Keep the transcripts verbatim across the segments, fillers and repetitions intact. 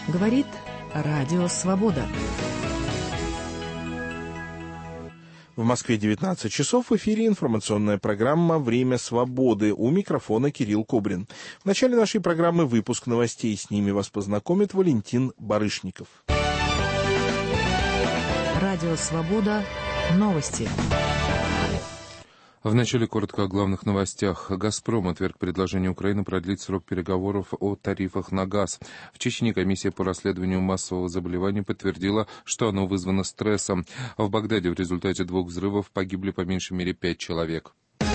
Говорит Радио Свобода. В Москве девятнадцать часов, в эфире информационная программа «Время свободы». У микрофона Кирилл Кобрин. В начале нашей программы выпуск новостей. С ними вас познакомит Валентин Барышников. Радио Свобода. Новости. В начале коротко о главных новостях. «Газпром» отверг предложение Украины продлить срок переговоров о тарифах на газ. В Чечне комиссия по расследованию массового заболевания подтвердила, что оно вызвано стрессом. В Багдаде в результате двух взрывов погибли по меньшей мере пять человек.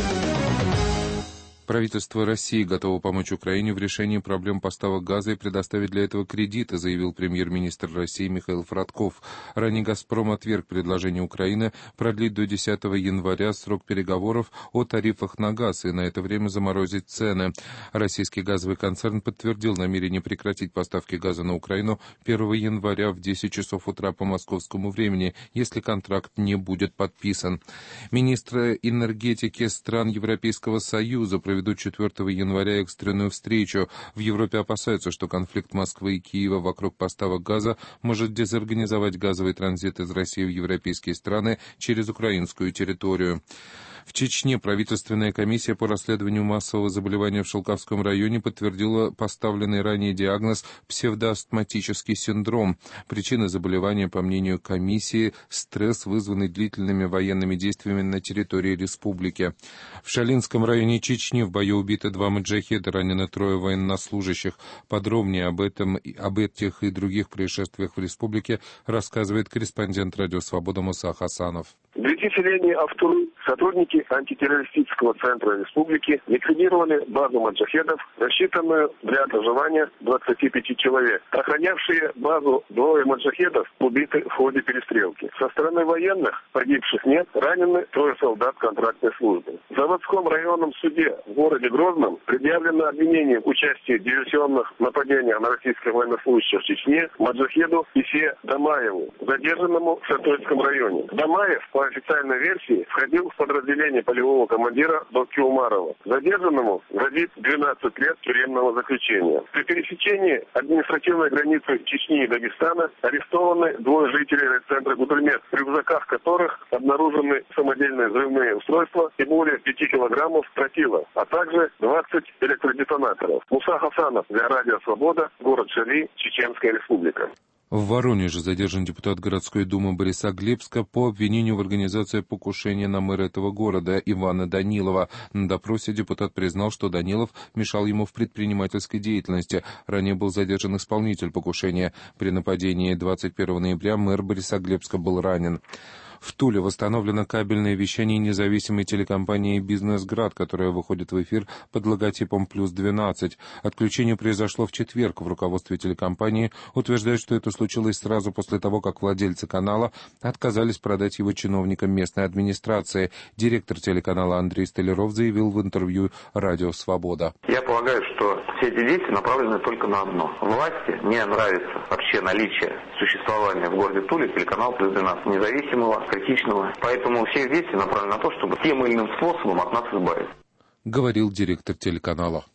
Правительство России готово помочь Украине в решении проблем поставок газа и предоставить для этого кредиты, заявил премьер-министр России Михаил Фродков. Ранее «Газпром» отверг предложение Украины продлить до десятого января срок переговоров о тарифах на газ и на это время заморозить цены. Российский газовый концерн подтвердил намерение прекратить поставки газа на Украину первого января в десять часов утра по московскому времени, если контракт не будет подписан. Министры энергетики стран Европейского Союза проведут четвертого января экстренную встречу. В Европе опасаются, что конфликт Москвы и Киева вокруг поставок газа может дезорганизовать газовый транзит из России в европейские страны через украинскую территорию. В Чечне правительственная комиссия по расследованию массового заболевания в Шелковском районе подтвердила поставленный ранее диагноз псевдоастматический синдром. Причина заболевания, по мнению комиссии, стресс, вызванный длительными военными действиями на территории республики. В Шалинском районе Чечни в бою убиты два маджахеда, ранены трое военнослужащих. Подробнее об этом, об этих и других происшествиях в республике рассказывает корреспондент Радио Свобода Муса Хасанов. Двухтысячелетние Автуры, сотрудники антитеррористического центра республики, ликвидировали базу маджахедов, рассчитанную для проживания двадцати пяти человек. Охранявшие базу двое маджахедов убиты в ходе перестрелки. Со стороны военных погибших нет, ранены трое солдат контрактной службы. В Заводском районном суде в городе Грозном предъявлено обвинение в участии в диверсионных нападениях на российских военнослужащих в Чечне маджахеду Исе Дамаеву, задержанному в Сатойском районе. Дамаев, по официальной версии, входил в подразделение полевого командира Доки Умарова. Задержанному грозит двенадцать лет тюремного заключения. При пересечении административной границы Чечни и Дагестана арестованы двое жителей райцентра Гудельмет, в рюкзаках которых обнаружены самодельные взрывные устройства и более пяти килограммов тротила, а также двадцать электродетонаторов. Муса Хасанов для Радио Свобода, город Шали, Чеченская Республика. В Воронеже задержан депутат городской думы Борисоглебска по обвинению в организации покушения на мэра этого города Ивана Данилова. На допросе депутат признал, что Данилов мешал ему в предпринимательской деятельности. Ранее был задержан исполнитель покушения. При нападении двадцать первого ноября мэр Борисоглебска был ранен. В Туле восстановлено кабельное вещание независимой телекомпании «Бизнес-Град», которая выходит в эфир под логотипом «Плюс двенадцать». Отключение произошло в четверг. В руководстве телекомпании утверждают, что это случилось сразу после того, как владельцы канала отказались продать его чиновникам местной администрации. Директор телеканала Андрей Столяров заявил в интервью «Радио Свобода». Я полагаю, что все эти действия направлены только на одно. Власти не нравится вообще наличие существования в городе Туле телеканала «Плюс двенадцать», независимого, критичного. Поэтому все действия направлены на то, чтобы тем или иным способом от нас избавиться. Говорил директор телеканала.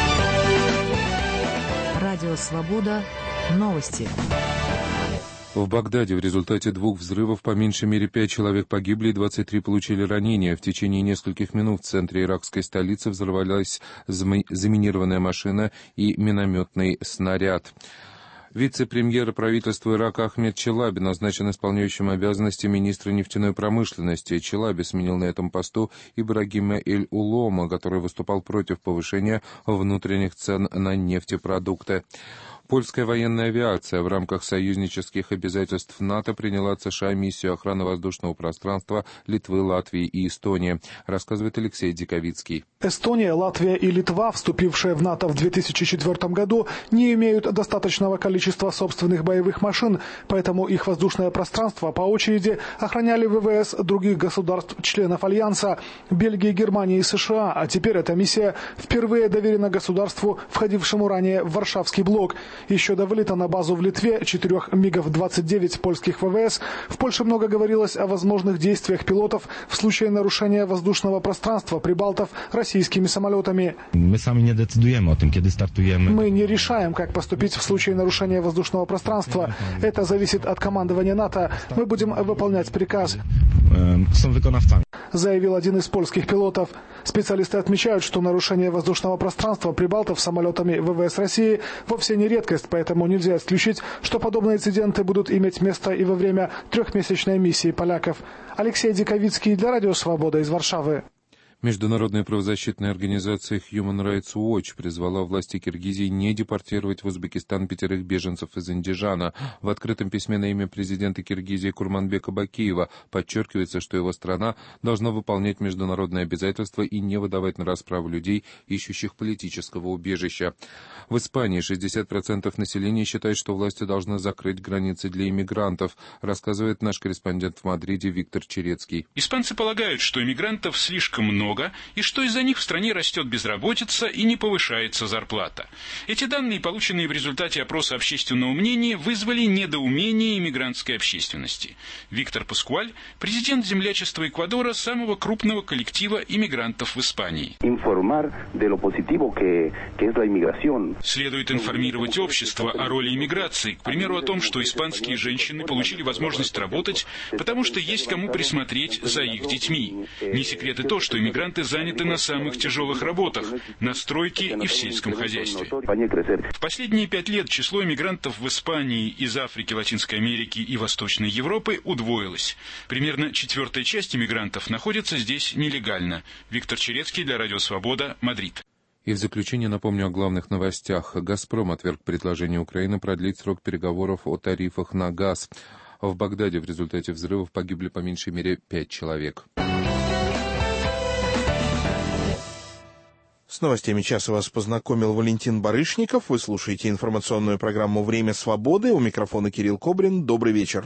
Радио Свобода. Новости. В Багдаде в результате двух взрывов по меньшей мере пять человек погибли и двадцать три получили ранения. В течение нескольких минут в центре иракской столицы взорвалась заминированная машина и минометный снаряд. Вице-премьер правительства Ирака Ахмед Челаби назначен исполняющим обязанности министра нефтяной промышленности. Челаби сменил на этом посту Ибрагима Эль-Улома, который выступал против повышения внутренних цен на нефтепродукты. Польская военная авиация в рамках союзнических обязательств НАТО приняла от США миссию охраны воздушного пространства Литвы, Латвии и Эстонии, рассказывает Алексей Диковицкий. Эстония, Латвия и Литва, вступившие в НАТО в две тысячи четвёртом году, не имеют достаточного количества собственных боевых машин, поэтому их воздушное пространство по очереди охраняли ВВС других государств-членов Альянса – Бельгии, Германии и США, а теперь эта миссия впервые доверена государству, входившему ранее в Варшавский блок. Еще до вылета на базу в Литве четырех мигов двадцать девять польских ВВС в Польше много говорилось о возможных действиях пилотов в случае нарушения воздушного пространства Прибалтов российскими самолетами. Мы сами не decydujemy o tym, kiedy startujemy. Мы не решаем, как поступить в случае нарушения воздушного пространства. Это зависит от командования НАТО. Мы будем выполнять приказ. Są wykonawcami. Заявил один из польских пилотов. Специалисты отмечают, что нарушение воздушного пространства Прибалтов самолетами ВВС России вовсе не редкость, поэтому нельзя исключить, что подобные инциденты будут иметь место и во время трехмесячной миссии поляков. Алексей Диковицкий для Радио Свобода из Варшавы. Международная правозащитная организация Human Rights Watch призвала власти Киргизии не депортировать в Узбекистан пятерых беженцев из Андижана. В открытом письме на имя президента Киргизии Курманбека Бакиева подчеркивается, что его страна должна выполнять международные обязательства и не выдавать на расправу людей, ищущих политического убежища. В Испании шестьдесят процентов населения считает, что власти должны закрыть границы для иммигрантов, рассказывает наш корреспондент в Мадриде Виктор Черецкий. Испанцы полагают, что иммигрантов слишком много, и что из-за них в стране растет безработица и не повышается зарплата. Эти данные, полученные в результате опроса общественного мнения, вызвали недоумение иммигрантской общественности. Виктор Паскуаль, президент землячества Эквадора, самого крупного коллектива иммигрантов в Испании. Следует информировать общество о роли иммиграции, к примеру, о том, что испанские женщины получили возможность работать, потому что есть кому присмотреть за их детьми. Не секрет и то, что иммигранты Мигранты заняты на самых тяжелых работах, на стройке и в сельском хозяйстве. В последние пять лет число иммигрантов в Испании из Африки, Латинской Америки и Восточной Европы удвоилось. Примерно четвертая часть иммигрантов находится здесь нелегально. Виктор Черецкий для Радио Свобода, Мадрид. И в заключение напомню о главных новостях. «Газпром» отверг предложение Украины продлить срок переговоров о тарифах на газ. В Багдаде в результате взрывов погибли по меньшей мере пять человек. С новостями часа вас познакомил Валентин Барышников. Вы слушаете информационную программу «Время свободы». У микрофона Кирилл Кобрин. Добрый вечер.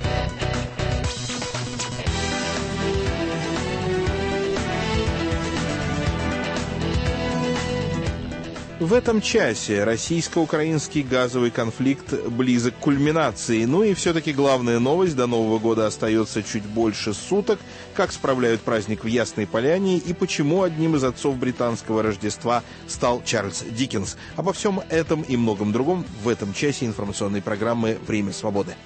В этом часе российско-украинский газовый конфликт близок к кульминации. Ну и все-таки главная новость: до Нового года остается чуть больше суток. Как справляют праздник в Ясной Поляне и почему одним из отцов британского Рождества стал Чарльз Диккенс. Обо всем этом и многом другом в этом часе информационной программы «Время свободы».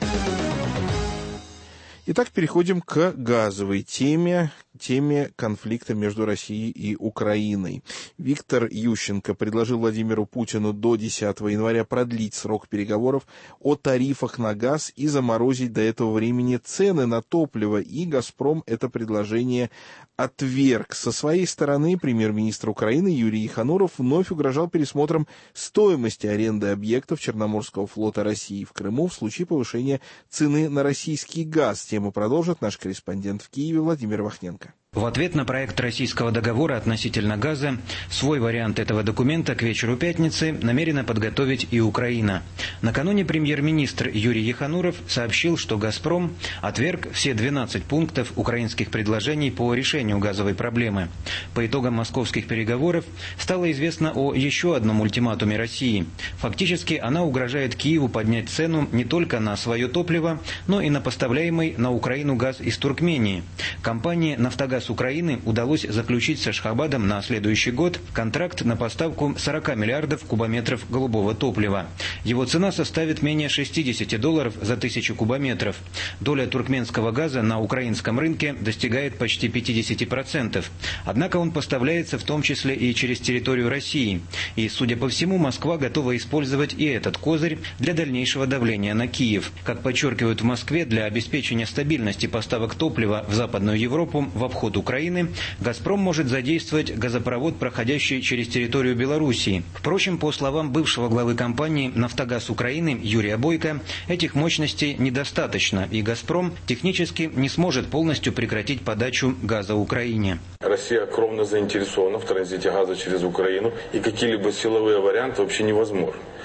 Итак, переходим к газовой теме, теме конфликта между Россией и Украиной. Виктор Ющенко предложил Владимиру Путину до десятого января продлить срок переговоров о тарифах на газ и заморозить до этого времени цены на топливо, и «Газпром» это предложение отверг. Со своей стороны премьер-министр Украины Юрий Ехануров вновь угрожал пересмотром стоимости аренды объектов Черноморского флота России в Крыму в случае повышения цены на российский газ. Тему продолжит наш корреспондент в Киеве Владимир Вахненко. В ответ на проект российского договора относительно газа свой вариант этого документа к вечеру пятницы намерена подготовить и Украина. Накануне премьер-министр Юрий Ехануров сообщил, что «Газпром» отверг все двенадцать пунктов украинских предложений по решению газовой проблемы. По итогам московских переговоров стало известно о еще одном ультиматуме России. Фактически она угрожает Киеву поднять цену не только на свое топливо, но и на поставляемый на Украину газ из Туркмении. Компании «Нафтогаз» Украины удалось заключить с Ашхабадом на следующий год контракт на поставку сорок миллиардов кубометров голубого топлива. Его цена составит менее шестьдесят долларов за тысячу кубометров. Доля туркменского газа на украинском рынке достигает почти пятьдесят процентов. Однако он поставляется в том числе и через территорию России. И, судя по всему, Москва готова использовать и этот козырь для дальнейшего давления на Киев. Как подчеркивают в Москве, для обеспечения стабильности поставок топлива в Западную Европу в обход Украины, «Газпром» может задействовать газопровод, проходящий через территорию Белоруссии. Впрочем, по словам бывшего главы компании «Нафтогаз Украины» Юрия Бойко, этих мощностей недостаточно, и «Газпром» технически не сможет полностью прекратить подачу газа Украине. Россия кровно заинтересована в транзите газа через Украину, и какие-либо силовые варианты вообще невозможны.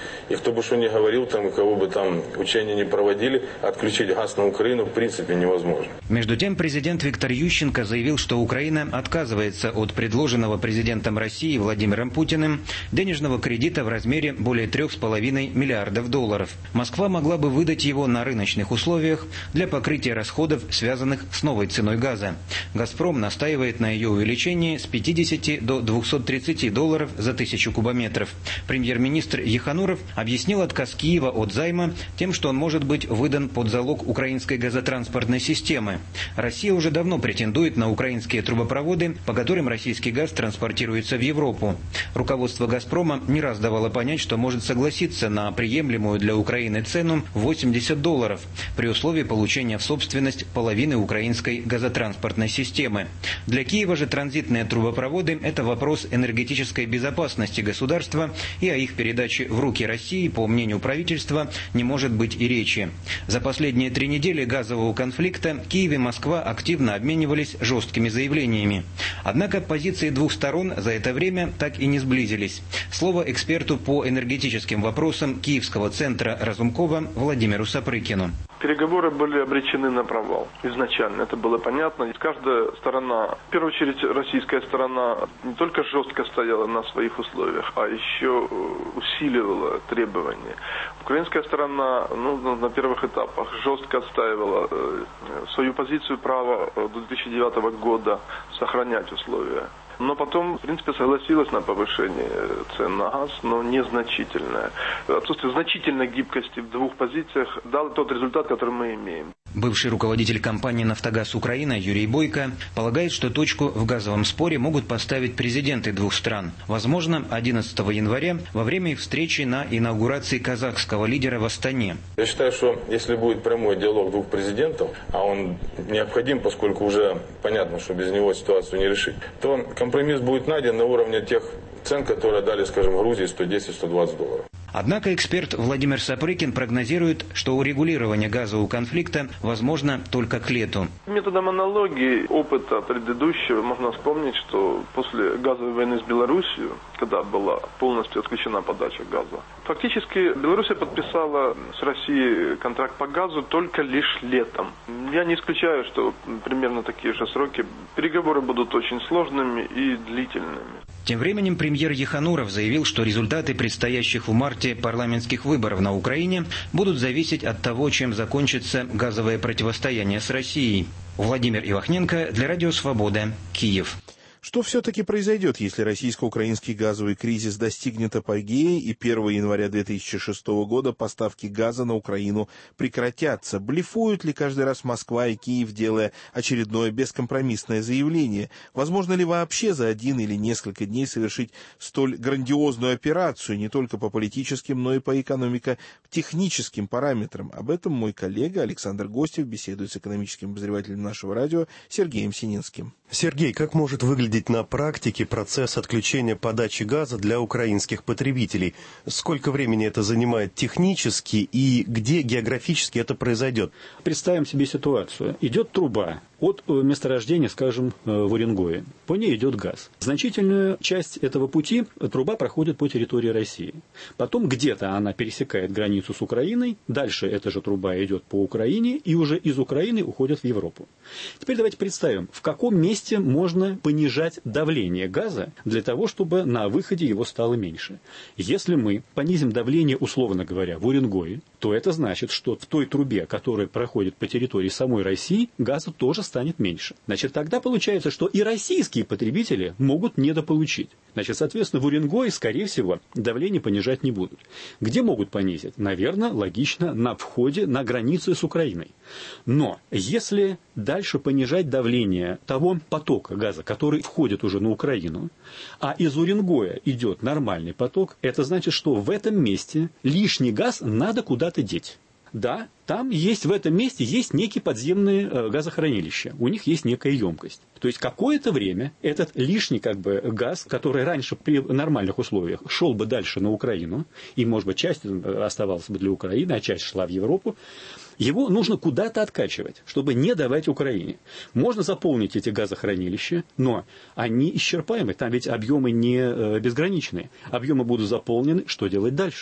И кто бы что ни говорил, там, кого бы там учения не проводили, отключить газ на Украину в принципе невозможно. Между тем, президент Виктор Ющенко заявил, что Украина отказывается от предложенного президентом России Владимиром Путиным денежного кредита в размере более трех с половиной миллиардов долларов. Москва могла бы выдать его на рыночных условиях для покрытия расходов, связанных с новой ценой газа. «Газпром» настаивает на ее увеличении с пятидесяти до двухсот тридцати долларов за тысячу кубометров. Премьер-министр Ехануров объяснил отказ Киева от займа тем, что он может быть выдан под залог украинской газотранспортной системы. Россия уже давно претендует на украинские трубопроводы, по которым российский газ транспортируется в Европу. Руководство «Газпрома» не раз давало понять, что может согласиться на приемлемую для Украины цену восемьдесят долларов при условии получения в собственность половины украинской газотранспортной системы. Для Киева же транзитные трубопроводы – это вопрос энергетической безопасности государства, и о их передаче в руки России, по мнению правительства, не может быть и речи. За последние три недели газового конфликта Киев и Москва активно обменивались жесткими заявлениями. Однако позиции двух сторон за это время так и не сблизились. Слово эксперту по энергетическим вопросам Киевского центра Разумкова Владимиру Сапрыкину. Переговоры были обречены на провал. Изначально это было понятно. Каждая сторона, в первую очередь российская сторона, не только жестко стояла на своих условиях, а еще усиливала требования. Украинская сторона, ну, на первых этапах жестко отстаивала свою позицию права до две тысячи девятого года сохранять условия. Но потом, в принципе, согласилась на повышение цен на газ, но незначительное. Отсутствие значительной гибкости в двух позициях дало тот результат, который мы имеем. Бывший руководитель компании «Нафтогаз Украина» Юрий Бойко полагает, что точку в газовом споре могут поставить президенты двух стран. Возможно, одиннадцатого января во время их встречи на инаугурации казахского лидера в Астане. Я считаю, что если будет прямой диалог двух президентов, а он необходим, поскольку уже понятно, что без него ситуацию не решить, то компромисс будет найден на уровне тех цен, которые дали, скажем, Грузии сто десять - сто двадцать долларов. Однако эксперт Владимир Сапрыкин прогнозирует, что урегулирование газового конфликта возможно только к лету. Методом аналогии опыта предыдущего можно вспомнить, что после газовой войны с Белоруссией, когда была полностью отключена подача газа, фактически Белоруссия подписала с Россией контракт по газу только лишь летом. Я не исключаю, что примерно такие же сроки. Переговоры будут очень сложными и длительными. Тем временем премьер Ехануров заявил, что результаты предстоящих в марте парламентских выборов на Украине будут зависеть от того, чем закончится газовое противостояние с Россией. Владимир Ивахненко для Радио Свобода, Киев. Что все-таки произойдет, если российско-украинский газовый кризис достигнет апогея и первого января две тысячи шестого года поставки газа на Украину прекратятся? Блефуют ли каждый раз Москва и Киев, делая очередное бескомпромиссное заявление? Возможно ли вообще за один или несколько дней совершить столь грандиозную операцию не только по политическим, но и по экономико-техническим параметрам? Об этом мой коллега Александр Гостев беседует с экономическим обозревателем нашего радио Сергеем Сининским. Сергей, как может выглядеть на практике процесс отключения подачи газа для украинских потребителей? Сколько времени это занимает технически и где географически это произойдет? Представим себе ситуацию. Идет труба от месторождения, скажем, в Уренгое. По ней идет газ. Значительную часть этого пути труба проходит по территории России. Потом где-то она пересекает границу с Украиной. Дальше эта же труба идет по Украине и уже из Украины уходит в Европу. Теперь давайте представим, в каком месте можно понижать давление газа для того, чтобы на выходе его стало меньше. Если мы понизим давление, условно говоря, в Уренгое, то это значит, что в той трубе, которая проходит по территории самой России, газа тоже станет меньше. Значит, тогда получается, что и российские потребители могут недополучить. Значит, соответственно, в Уренгое, скорее всего, давление понижать не будут. Где могут понизить? Наверное, логично, на входе, на границе с Украиной. Но если дальше понижать давление того потока газа, который входит уже на Украину, а из Уренгоя идет нормальный поток, это значит, что в этом месте лишний газ надо куда-то деть. Да, там есть, в этом месте есть некие подземные э, газохранилища, у них есть некая емкость. То есть какое-то время этот лишний как бы газ, который раньше при нормальных условиях шел бы дальше на Украину, и, может быть, часть оставалась бы для Украины, а часть шла в Европу, его нужно куда-то откачивать, чтобы не давать Украине. Можно заполнить эти газохранилища, но они исчерпаемы, там ведь объемы не э, безграничные. Объемы будут заполнены, что делать дальше?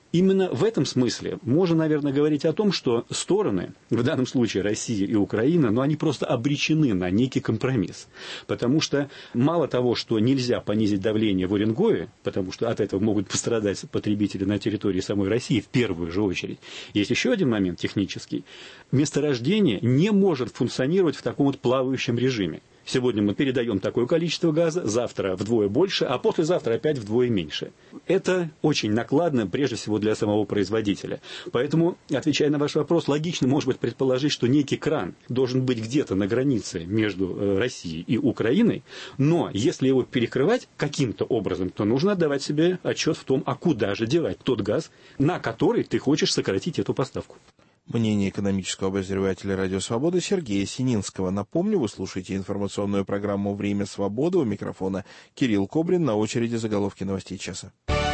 Именно в этом смысле можно, наверное, говорить о том, что стороны, в данном случае Россия и Украина, но они просто обречены на некий компромисс. Потому что мало того, что нельзя понизить давление в Уренгое, потому что от этого могут пострадать потребители на территории самой России в первую же очередь. Есть еще один момент технический. Месторождение не может функционировать в таком вот плавающем режиме. Сегодня мы передаем такое количество газа, завтра вдвое больше, а послезавтра опять вдвое меньше. Это очень накладно, прежде всего, для самого производителя. Поэтому, отвечая на ваш вопрос, логично, может быть, предположить, что некий кран должен быть где-то на границе между Россией и Украиной, но если его перекрывать каким-то образом, то нужно отдавать себе отчет в том, а куда же девать тот газ, на который ты хочешь сократить эту поставку. Мнение экономического обозревателя «Радио Свобода» Сергея Сининского. Напомню, вы слушаете информационную программу «Время свободы». У микрофона Кирилл Кобрин. На очереди заголовки новостей часа.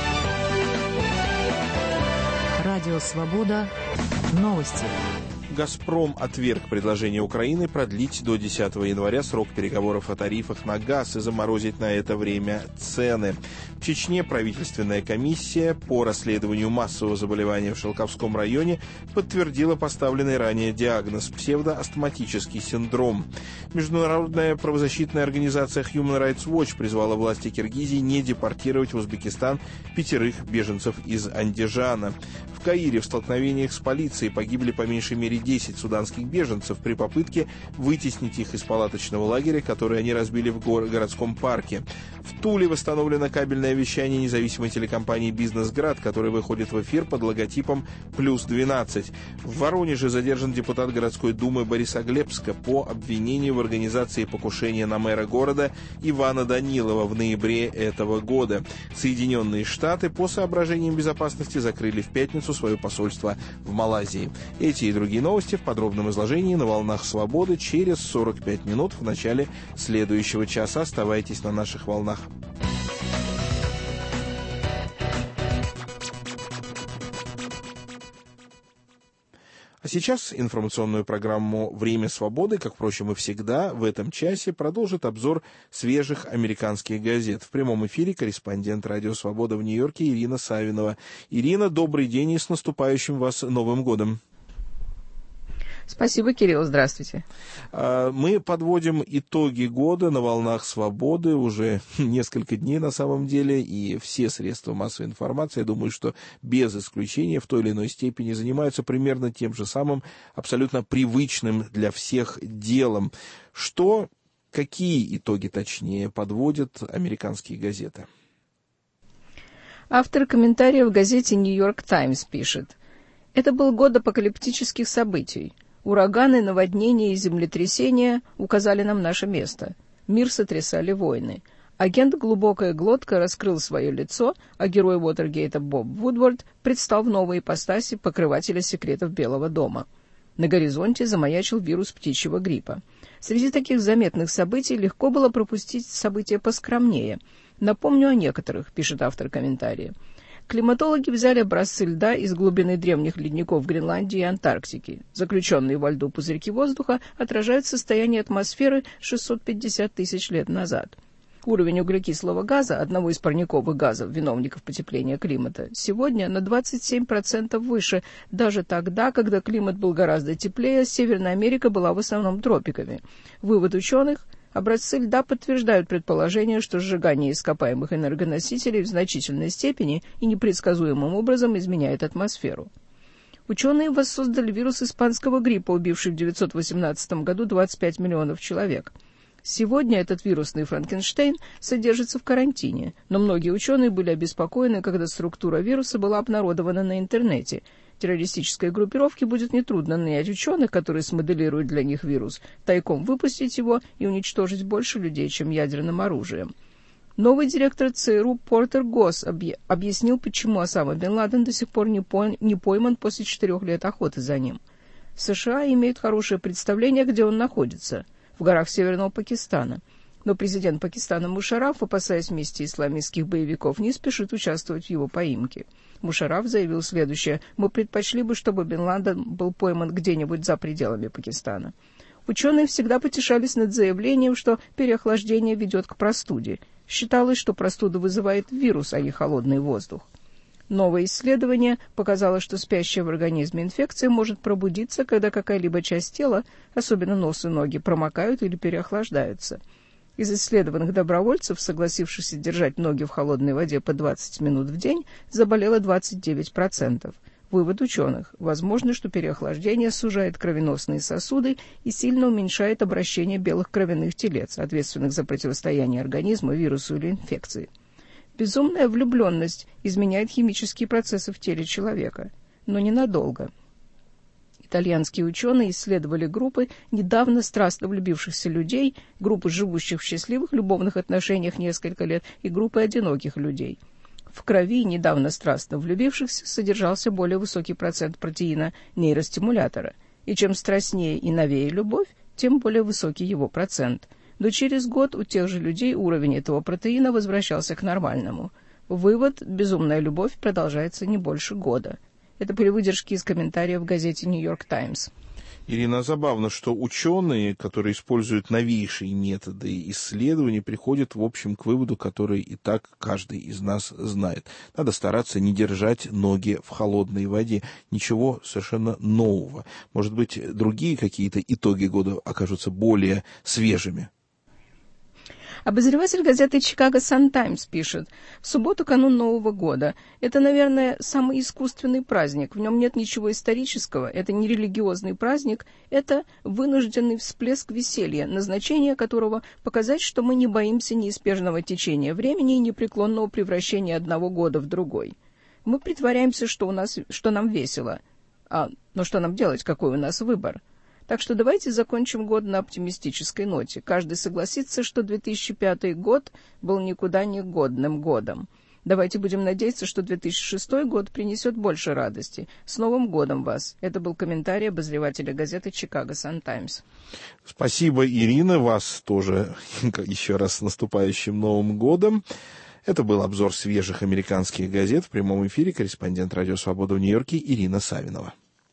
Радио Свобода. Новости. «Газпром» отверг предложение Украины продлить до десятого января срок переговоров о тарифах на газ и заморозить на это время цены. В Чечне правительственная комиссия по расследованию массового заболевания в Шелковском районе подтвердила поставленный ранее диагноз – псевдоастматический синдром. Международная правозащитная организация Human Rights Watch призвала власти Киргизии не депортировать в Узбекистан пятерых беженцев из Андижана. В Каире в столкновениях с полицией погибли по меньшей мере десять суданских беженцев при попытке вытеснить их из палаточного лагеря, который они разбили в гор- городском парке. В Туле восстановлено кабельное вещание независимой телекомпании «Бизнес-Град», которая выходит в эфир под логотипом «Плюс двенадцать». В Воронеже задержан депутат городской думы Борисоглебска по обвинению в организации покушения на мэра города Ивана Данилова в ноябре этого года. Соединенные Штаты по соображениям безопасности закрыли в пятницу свое посольство в Малайзии. Эти и другие новости в подробном изложении на «Волнах Свободы» через сорок пять минут в начале следующего часа. Оставайтесь на наших волнах. А сейчас информационную программу «Время свободы», как, впрочем, и всегда, в этом часе продолжит обзор свежих американских газет. В прямом эфире корреспондент «Радио Свобода» в Нью-Йорке Ирина Савинова. Ирина, добрый день и с наступающим вас Новым годом. Спасибо, Кирилл, здравствуйте. Мы подводим итоги года на «Волнах Свободы» уже несколько дней на самом деле, и все средства массовой информации, я думаю, что без исключения в той или иной степени занимаются примерно тем же самым, абсолютно привычным для всех делом. Что, какие итоги, точнее, подводят американские газеты? Автор комментария в газете «Нью-Йорк Таймс» пишет: «Это был год апокалиптических событий. Ураганы, наводнения и землетрясения указали нам наше место. Мир сотрясали войны. Агент «Глубокая глотка» раскрыл свое лицо, а герой Уотергейта Боб Вудвард предстал в новой ипостаси покрывателя секретов Белого дома. На горизонте замаячил вирус птичьего гриппа. Среди таких заметных событий легко было пропустить события поскромнее. Напомню о некоторых», — пишет автор комментария. Климатологи взяли образцы льда из глубины древних ледников Гренландии и Антарктики. Заключенные во льду пузырьки воздуха отражают состояние атмосферы шестьсот пятьдесят тысяч лет назад. Уровень углекислого газа, одного из парниковых газов, виновников потепления климата, сегодня на двадцать семь процентов выше, даже тогда, когда климат был гораздо теплее, а Северная Америка была в основном тропиками. Вывод ученых: образцы льда подтверждают предположение, что сжигание ископаемых энергоносителей в значительной степени и непредсказуемым образом изменяет атмосферу. Ученые воссоздали вирус испанского гриппа, убивший в девятьсот восемнадцатом году двадцать пять миллионов человек. Сегодня этот вирусный Франкенштейн содержится в карантине, но многие ученые были обеспокоены, когда структура вируса была обнародована на интернете. Террористической группировке будет нетрудно нанять ученых, которые смоделируют для них вирус, тайком выпустить его и уничтожить больше людей, чем ядерным оружием. Новый директор ЦРУ Портер Госс объ... объяснил, почему Осама бен Ладен до сих пор не, по... не пойман после четырех лет охоты за ним. США имеют хорошее представление, где он находится – в горах Северного Пакистана. Но президент Пакистана Мушарраф, опасаясь мести исламистских боевиков, не спешит участвовать в его поимке. Мушарраф заявил следующее: «Мы предпочли бы, чтобы бен Ладен был пойман где-нибудь за пределами Пакистана». Ученые всегда потешались над заявлением, что переохлаждение ведет к простуде. Считалось, что простуду вызывает вирус, а не холодный воздух. Новое исследование показало, что спящая в организме инфекция может пробудиться, когда какая-либо часть тела, особенно нос и ноги, промокают или переохлаждаются. Из исследованных добровольцев, согласившихся держать ноги в холодной воде по двадцать минут в день, заболело двадцать девять процентов. Вывод ученых. Возможно, что переохлаждение сужает кровеносные сосуды и сильно уменьшает обращение белых кровяных телец, ответственных за противостояние организма вирусу или инфекции. Безумная влюбленность изменяет химические процессы в теле человека, но ненадолго. Итальянские ученые исследовали группы недавно страстно влюбившихся людей, группы живущих в счастливых любовных отношениях несколько лет и группы одиноких людей. В крови недавно страстно влюбившихся содержался более высокий процент протеина нейростимулятора, и чем страстнее и новее любовь, тем более высокий его процент. Но через год у тех же людей уровень этого протеина возвращался к нормальному. Вывод: безумная любовь продолжается не больше года. Это были выдержки из комментариев в газете «Нью-Йорк Таймс». Ирина, забавно, что ученые, которые используют новейшие методы исследований, приходят, в общем, к выводу, который и так каждый из нас знает. Надо стараться не держать ноги в холодной воде. Ничего совершенно нового. Может быть, другие какие-то итоги года окажутся более свежими. Обозреватель газеты «Чикаго Сан-Таймс» пишет: «В субботу канун Нового года. Это, наверное, самый искусственный праздник. В нем нет ничего исторического. Это не религиозный праздник. Это вынужденный всплеск веселья, назначение которого — показать, что мы не боимся неизбежного течения времени и непреклонного превращения одного года в другой. Мы притворяемся, что, у нас, что нам весело. А, но что нам делать? Какой у нас выбор? Так что давайте закончим год на оптимистической ноте. Каждый согласится, что две тысячи пятый год был никуда не годным годом. Давайте будем надеяться, что две тысячи шестой год принесет больше радости. С Новым годом вас!» Это был комментарий обозревателя газеты «Чикаго Сан-Таймс». Спасибо, Ирина. Вас тоже еще раз с наступающим Новым годом. Это был обзор свежих американских газет в прямом эфире. Корреспондент «Радио Свобода» в Нью-Йорке Ирина Савинова.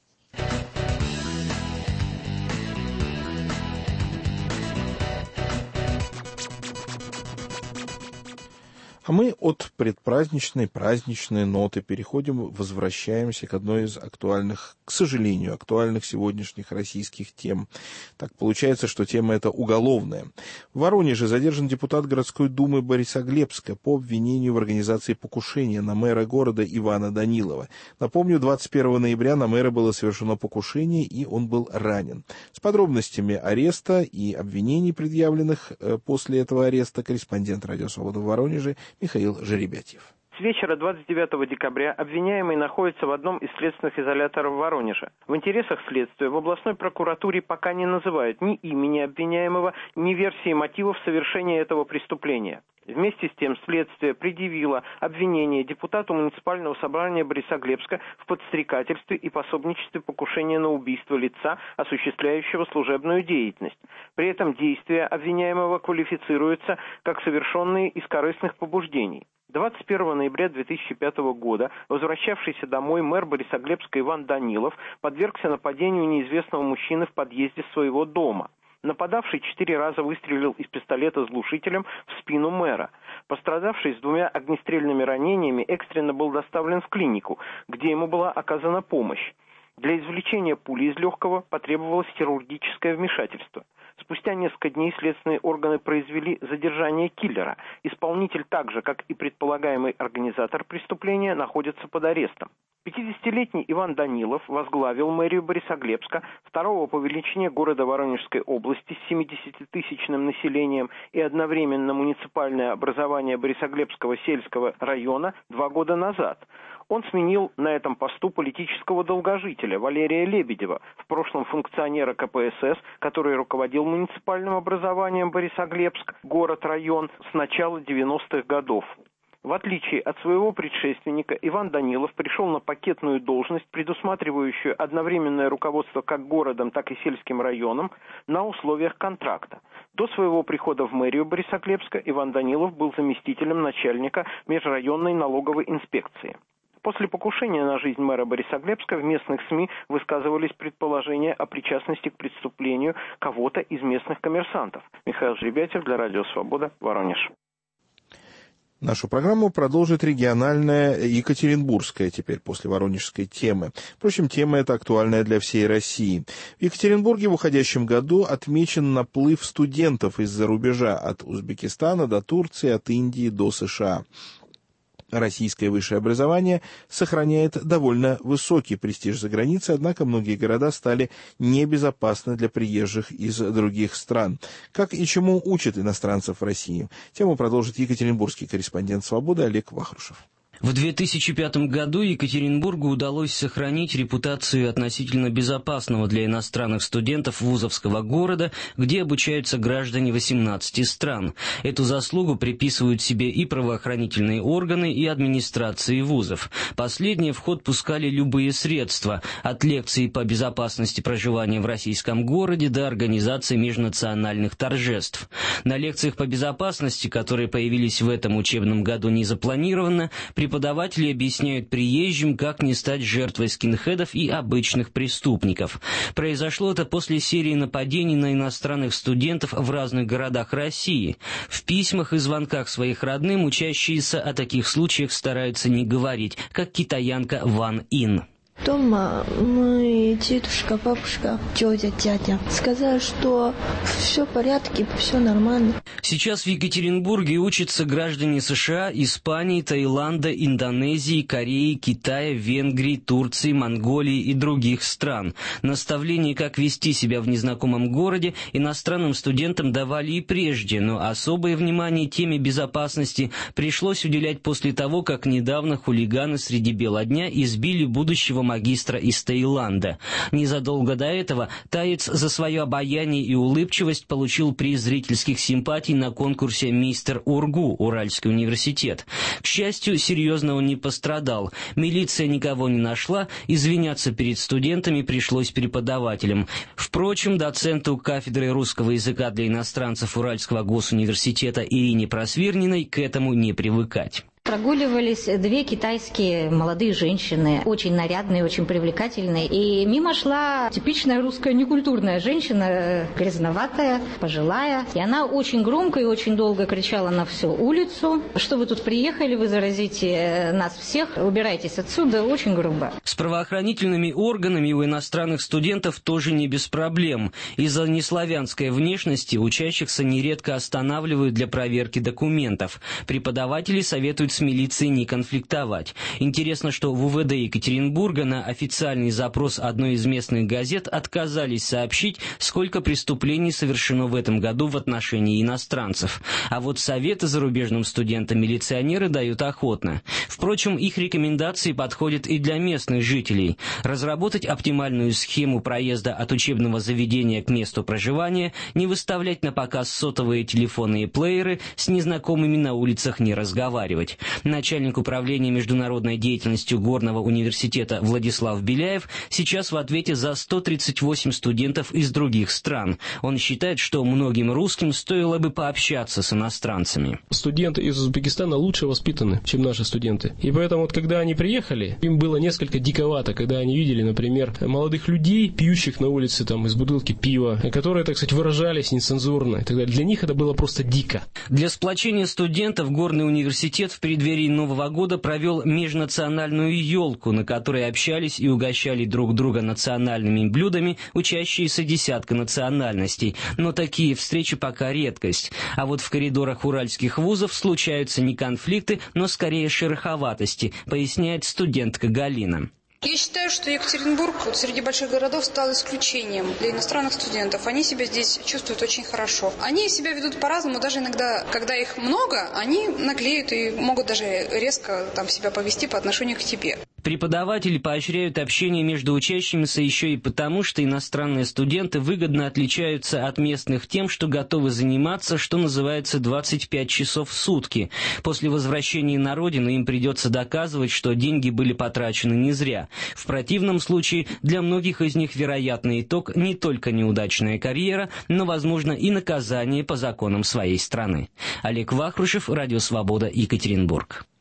А мы от предпраздничной, праздничной ноты переходим, возвращаемся к одной из актуальных, к сожалению, актуальных сегодняшних российских тем. Так получается, что тема эта уголовная. В Воронеже задержан депутат городской думы Борисоглебска по обвинению в организации покушения на мэра города Ивана Данилова. Напомню, двадцать первого ноября на мэра было совершено покушение, и он был ранен. С подробностями ареста и обвинений, предъявленных после этого ареста, корреспондент «Радио Свобода» в Воронеже Михаил Жеребятьев. С вечера двадцать девятого декабря обвиняемый находится в одном из следственных изоляторов Воронежа. В интересах следствия в областной прокуратуре пока не называют ни имени обвиняемого, ни версии мотивов совершения этого преступления. Вместе с тем следствие предъявило обвинение депутату муниципального собрания Борисоглебска в подстрекательстве и пособничестве покушения на убийство лица, осуществляющего служебную деятельность. При этом действия обвиняемого квалифицируются как совершенные из корыстных побуждений. двадцать первого ноября две тысячи пятого года возвращавшийся домой мэр Борисоглебска Иван Данилов подвергся нападению неизвестного мужчины в подъезде своего дома. Нападавший четыре раза выстрелил из пистолета с глушителем в спину мэра. Пострадавший с двумя огнестрельными ранениями экстренно был доставлен в клинику, где ему была оказана помощь. Для извлечения пули из легкого потребовалось хирургическое вмешательство. Спустя несколько дней следственные органы произвели задержание киллера. Исполнитель, так же как и предполагаемый организатор преступления, находится под арестом. пятидесятилетний Иван Данилов возглавил мэрию Борисоглебска, второго по величине города Воронежской области с семидесятитысячным населением, и одновременно муниципальное образование Борисоглебского сельского района два года назад. Он сменил на этом посту политического долгожителя Валерия Лебедева, в прошлом функционера ка пэ эс эс, который руководил муниципальным образованием Борисоглебск, город-район, с начала девяностых годов. В отличие от своего предшественника, Иван Данилов пришел на пакетную должность, предусматривающую одновременное руководство как городом, так и сельским районом, на условиях контракта. До своего прихода в мэрию Борисоглебска Иван Данилов был заместителем начальника межрайонной налоговой инспекции. После покушения на жизнь мэра Борисоглебска в местных СМИ высказывались предположения о причастности к преступлению кого-то из местных коммерсантов. Михаил Жеребятев для Радио Свобода, Воронеж. Нашу программу продолжит региональная екатеринбургская, теперь после воронежской темы. Впрочем, тема эта актуальная для всей России. В Екатеринбурге в уходящем году отмечен наплыв студентов из-за рубежа от Узбекистана до Турции, от Индии до США. Российское высшее образование сохраняет довольно высокий престиж за границей, однако многие города стали небезопасны для приезжих из других стран. Как и чему учат иностранцев в России? Тему продолжит екатеринбургский корреспондент «Свободы» Олег Вахрушев. В две тысячи пятом году Екатеринбургу удалось сохранить репутацию относительно безопасного для иностранных студентов вузовского города, где обучаются граждане восемнадцати стран. Эту заслугу приписывают себе и правоохранительные органы, и администрации вузов. Последние в ход пускали любые средства, от лекций по безопасности проживания в российском городе до организации межнациональных торжеств. На лекциях по безопасности, которые появились в этом учебном году незапланированно, преподаватели объясняют приезжим, как не стать жертвой скинхедов и обычных преступников. Произошло это после серии нападений на иностранных студентов в разных городах России. В письмах и звонках своих родным учащиеся о таких случаях стараются не говорить, как китаянка Ван Ин. Дома мой дедушка, бабушка, тетя, дядя сказали, что все в порядке, все нормально. Сейчас в Екатеринбурге учатся граждане США, Испании, Таиланда, Индонезии, Кореи, Китая, Венгрии, Турции, Монголии и других стран. Наставления, как вести себя в незнакомом городе, иностранным студентам давали и прежде, но особое внимание теме безопасности пришлось уделять после того, как недавно хулиганы среди бела дня избили будущего магистра из Таиланда. Незадолго до этого таец за свое обаяние и улыбчивость получил приз зрительских симпатий на конкурсе «Мистер Ургу» Уральский университет. К счастью, серьезно он не пострадал. Милиция никого не нашла, извиняться перед студентами пришлось преподавателям. Впрочем, доценту кафедры русского языка для иностранцев Уральского госуниверситета Ирине Просвирниной к этому не привыкать. Прогуливались две китайские молодые женщины, очень нарядные, очень привлекательные. И мимо шла типичная русская некультурная женщина, грязноватая, пожилая. И она очень громко и очень долго кричала на всю улицу: что вы тут приехали, вы заразите нас всех, убирайтесь отсюда, очень грубо. С правоохранительными органами у иностранных студентов тоже не без проблем. Из-за неславянской внешности учащихся нередко останавливают для проверки документов. Преподаватели советуют с милицией не конфликтовать. Интересно, что в УВД Екатеринбурга на официальный запрос одной из местных газет отказались сообщить, сколько преступлений совершено в этом году в отношении иностранцев. А вот советы зарубежным студентам милиционеры дают охотно. Впрочем, их рекомендации подходят и для местных жителей. Разработать оптимальную схему проезда от учебного заведения к месту проживания, не выставлять на показ сотовые телефоны и плееры, с незнакомыми на улицах не разговаривать. Начальник управления международной деятельностью Горного университета Владислав Беляев сейчас в ответе за сто тридцать восемь студентов из других стран. Он считает, что многим русским стоило бы пообщаться с иностранцами. Студенты из Узбекистана лучше воспитаны, чем наши студенты. И поэтому, вот, когда они приехали, им было несколько диковато, когда они видели, например, молодых людей, пьющих на улице там, из бутылки пива, которые, так сказать, выражались нецензурно и так далее. Для них это было просто дико. Для сплочения студентов Горный университет в В преддверии Нового года провел межнациональную елку, на которой общались и угощали друг друга национальными блюдами учащиеся десятка национальностей. Но такие встречи пока редкость. А вот в коридорах уральских вузов случаются не конфликты, но скорее шероховатости, поясняет студентка Галина. Я считаю, что Екатеринбург вот, среди больших городов стал исключением для иностранных студентов. Они себя здесь чувствуют очень хорошо. Они себя ведут по-разному, даже иногда, когда их много, они наглеют и могут даже резко там, себя повести по отношению к тебе. Преподаватели поощряют общение между учащимися еще и потому, что иностранные студенты выгодно отличаются от местных тем, что готовы заниматься, что называется, двадцать пять часов в сутки. После возвращения на родину им придется доказывать, что деньги были потрачены не зря. В противном случае для многих из них вероятный итог не только неудачная карьера, но, возможно, и наказание по законам своей страны. Олег Вахрушев, Радио Свобода, Екатеринбург.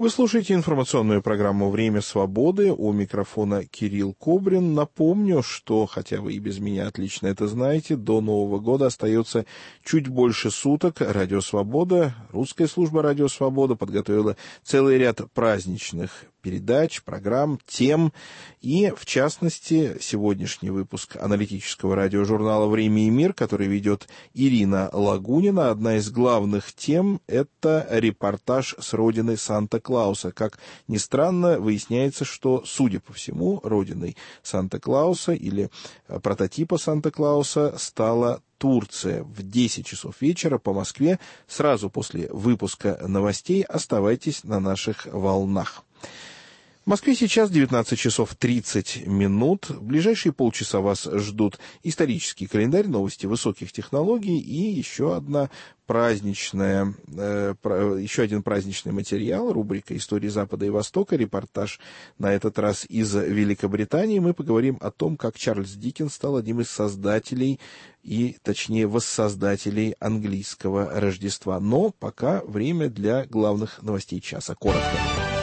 Вы слушаете информационную программу «Время свободы». У микрофона Кирилл Кобрин. Напомню, что, хотя вы и без меня отлично это знаете, до Нового года остается чуть больше суток. Радио «Свобода», русская служба «Радио Свобода» подготовила целый ряд праздничных передач, программ, тем. И, в частности, сегодняшний выпуск аналитического радиожурнала «Время и мир», который ведет Ирина Лагунина. Одна из главных тем – это репортаж с родины Санта-Клауса. Как ни странно, выясняется, что, судя по всему, родиной Санта-Клауса или прототипа Санта-Клауса стала Турция. В десять часов вечера по Москве, сразу после выпуска новостей. Оставайтесь на наших волнах. В Москве сейчас девятнадцать часов тридцать минут. В ближайшие полчаса вас ждут исторический календарь, новости высоких технологий и еще одна праздничная, э, еще один праздничный материал, рубрика «Истории Запада и Востока», репортаж на этот раз из Великобритании. Мы поговорим о том, как Чарльз Диккенс стал одним из создателей и, точнее, воссоздателей английского Рождества. Но пока время для главных новостей часа. Коротко.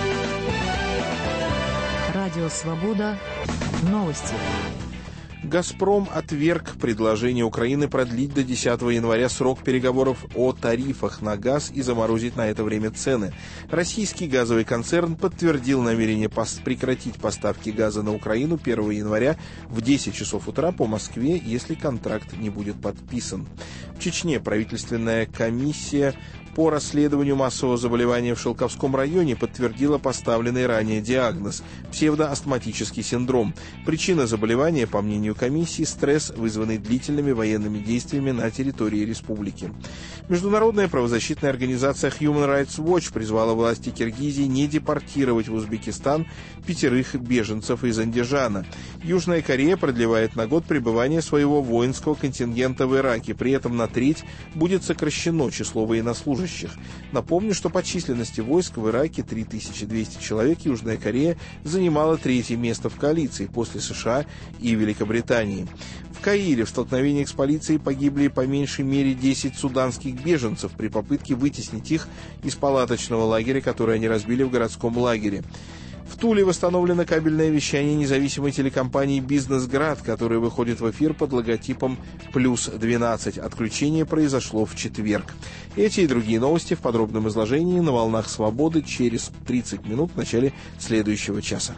Радио «Свобода». Новости. «Газпром» отверг предложение Украины продлить до десятого января срок переговоров о тарифах на газ и заморозить на это время цены. Российский газовый концерн подтвердил намерение пос- прекратить поставки газа на Украину первого января в десять часов утра по Москве, если контракт не будет подписан. В Чечне правительственная комиссия по расследованию массового заболевания в Шелковском районе подтвердила поставленный ранее диагноз – псевдоастматический синдром. Причина заболевания, по мнению комиссии, стресс, вызванный длительными военными действиями на территории республики. Международная правозащитная организация Human Rights Watch призвала власти Киргизии не депортировать в Узбекистан пятерых беженцев из Андижана. Южная Корея продлевает на год пребывание своего воинского контингента в Ираке. При этом на треть будет сокращено число военнослужащих. Напомню, что по численности войск в Ираке три тысячи двести человек. Южная Корея занимала третье место в коалиции после США и Великобритании. В Каире в столкновениях с полицией погибли по меньшей мере десять суданских беженцев при попытке вытеснить их из палаточного лагеря, который они разбили в городском лагере. В Туле восстановлено кабельное вещание независимой телекомпании «Бизнес-Град», которая выходит в эфир под логотипом плюс двенадцать. Отключение произошло в четверг. Эти и другие новости в подробном изложении на волнах «Свободы» через тридцать минут в начале следующего часа.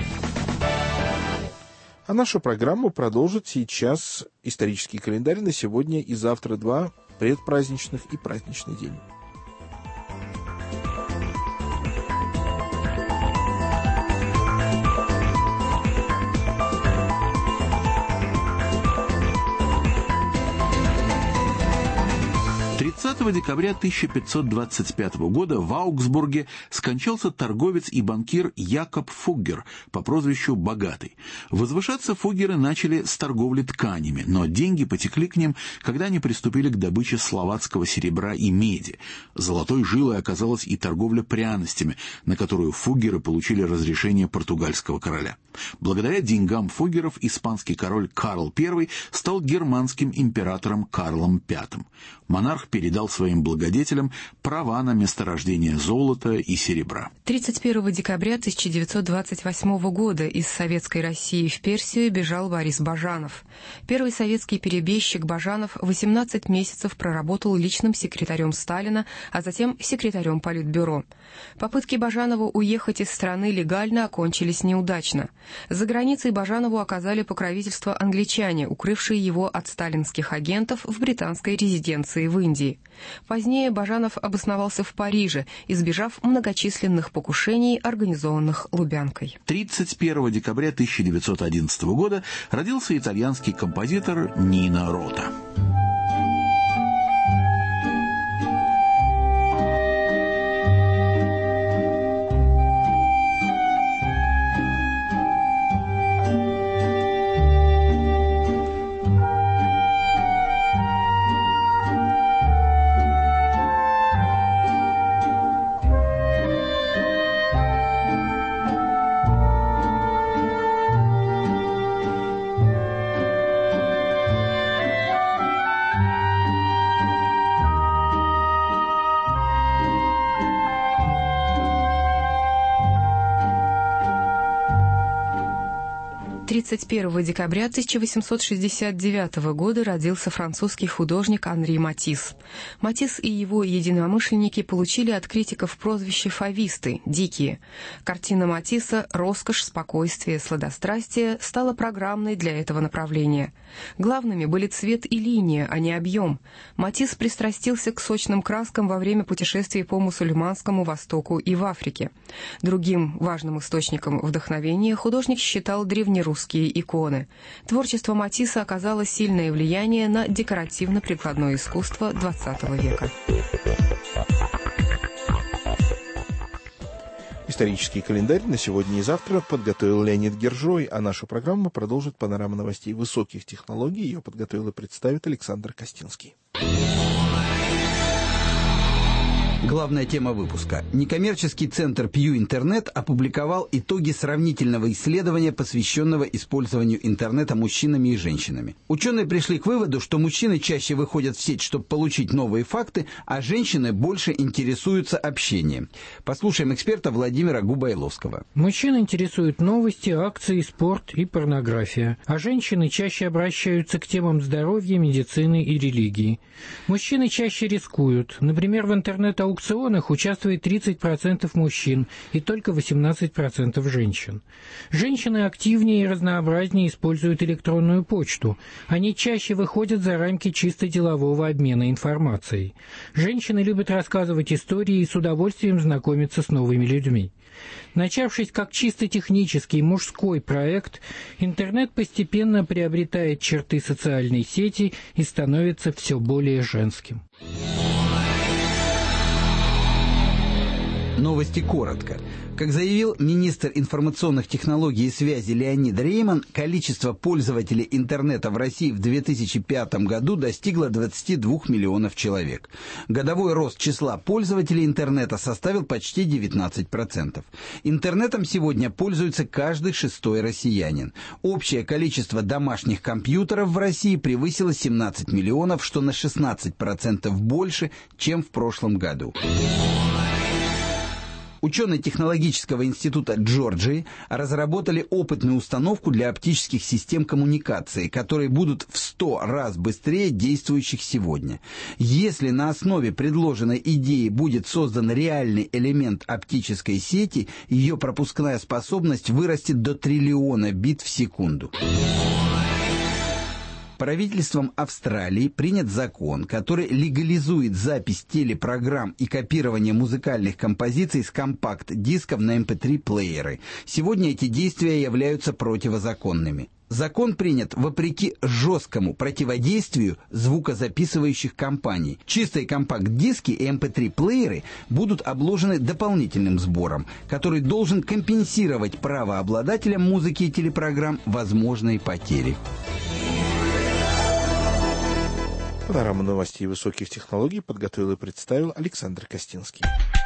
А нашу программу продолжит сейчас исторический календарь на сегодня и завтра два предпраздничных и праздничный день. тридцатого декабря тысяча пятьсот двадцать пятого года в Аугсбурге скончался торговец и банкир Якоб Фуггер по прозвищу «Богатый». Возвышаться Фуггеры начали с торговли тканями, но деньги потекли к ним, когда они приступили к добыче словацкого серебра и меди. Золотой жилой оказалась и торговля пряностями, на которую Фуггеры получили разрешение португальского короля. Благодаря деньгам Фуггеров испанский король Карл Первый стал германским императором Карлом Пятым. Монарх передал своим благодетелям права на месторождение золота и серебра. тридцать первого декабря тысяча девятьсот двадцать восьмого года из Советской России в Персию бежал Борис Бажанов. Первый советский перебежчик Бажанов восемнадцать месяцев проработал личным секретарем Сталина, а затем секретарем Политбюро. Попытки Бажанова уехать из страны легально окончились неудачно. За границей Бажанову оказали покровительство англичане, укрывшие его от сталинских агентов в британской резиденции в Индии. Позднее Бажанов обосновался в Париже, избежав многочисленных покушений, организованных Лубянкой. тридцать первого декабря тысяча девятьсот одиннадцатого года родился итальянский композитор Нино Рота. двадцать первого декабря тысяча восемьсот шестьдесят девятого года родился французский художник Анри Матисс. Матисс и его единомышленники получили от критиков прозвище «фависты» — «дикие». Картина Матисса «Роскошь, спокойствие, сладострастие» стала программной для этого направления. Главными были цвет и линия, а не объем. Матисс пристрастился к сочным краскам во время путешествий по мусульманскому Востоку и в Африке. Другим важным источником вдохновения художник считал древнерусские иконы. Творчество Матисса оказало сильное влияние на декоративно-прикладное искусство двадцатого века. Исторический календарь на сегодня и завтра подготовил Леонид Гержой, а нашу программу продолжит панорама новостей высоких технологий. Ее подготовил и представит Александр Костинский. Главная тема выпуска. Некоммерческий центр Pew Internet опубликовал итоги сравнительного исследования, посвященного использованию интернета мужчинами и женщинами. Ученые пришли к выводу, что мужчины чаще выходят в сеть, чтобы получить новые факты, а женщины больше интересуются общением. Послушаем эксперта Владимира Губайловского. Мужчин интересуют новости, акции, спорт и порнография, а женщины чаще обращаются к темам здоровья, медицины и религии. Мужчины чаще рискуют. Например, в интернет-аукционах В аукционах участвует тридцать процентов мужчин и только восемнадцать процентов женщин. Женщины активнее и разнообразнее используют электронную почту. Они чаще выходят за рамки чисто делового обмена информацией. Женщины любят рассказывать истории и с удовольствием знакомиться с новыми людьми. Начавшись как чисто технический мужской проект, интернет постепенно приобретает черты социальной сети и становится все более женским. Новости коротко. Как заявил министр информационных технологий и связи Леонид Рейман, количество пользователей интернета в России в две тысячи пятом году достигло двадцати двух миллионов человек. Годовой рост числа пользователей интернета составил почти девятнадцать процентов. Интернетом сегодня пользуется каждый шестой россиянин. Общее количество домашних компьютеров в России превысило семнадцать миллионов, что на шестнадцать процентов больше, чем в прошлом году. Ученые технологического института Джорджии разработали опытную установку для оптических систем коммуникации, которые будут в сто раз быстрее действующих сегодня. Если на основе предложенной идеи будет создан реальный элемент оптической сети, ее пропускная способность вырастет до триллиона бит в секунду. Правительством Австралии принят закон, который легализует запись телепрограмм и копирование музыкальных композиций с компакт-дисков на эм пэ три-плееры. Сегодня эти действия являются противозаконными. Закон принят вопреки жесткому противодействию звукозаписывающих компаний. Чистые компакт-диски и эм пэ три-плееры будут обложены дополнительным сбором, который должен компенсировать правообладателям музыки и телепрограмм возможные потери. Панораму новостей высоких технологий подготовил и представил Александр Костинский.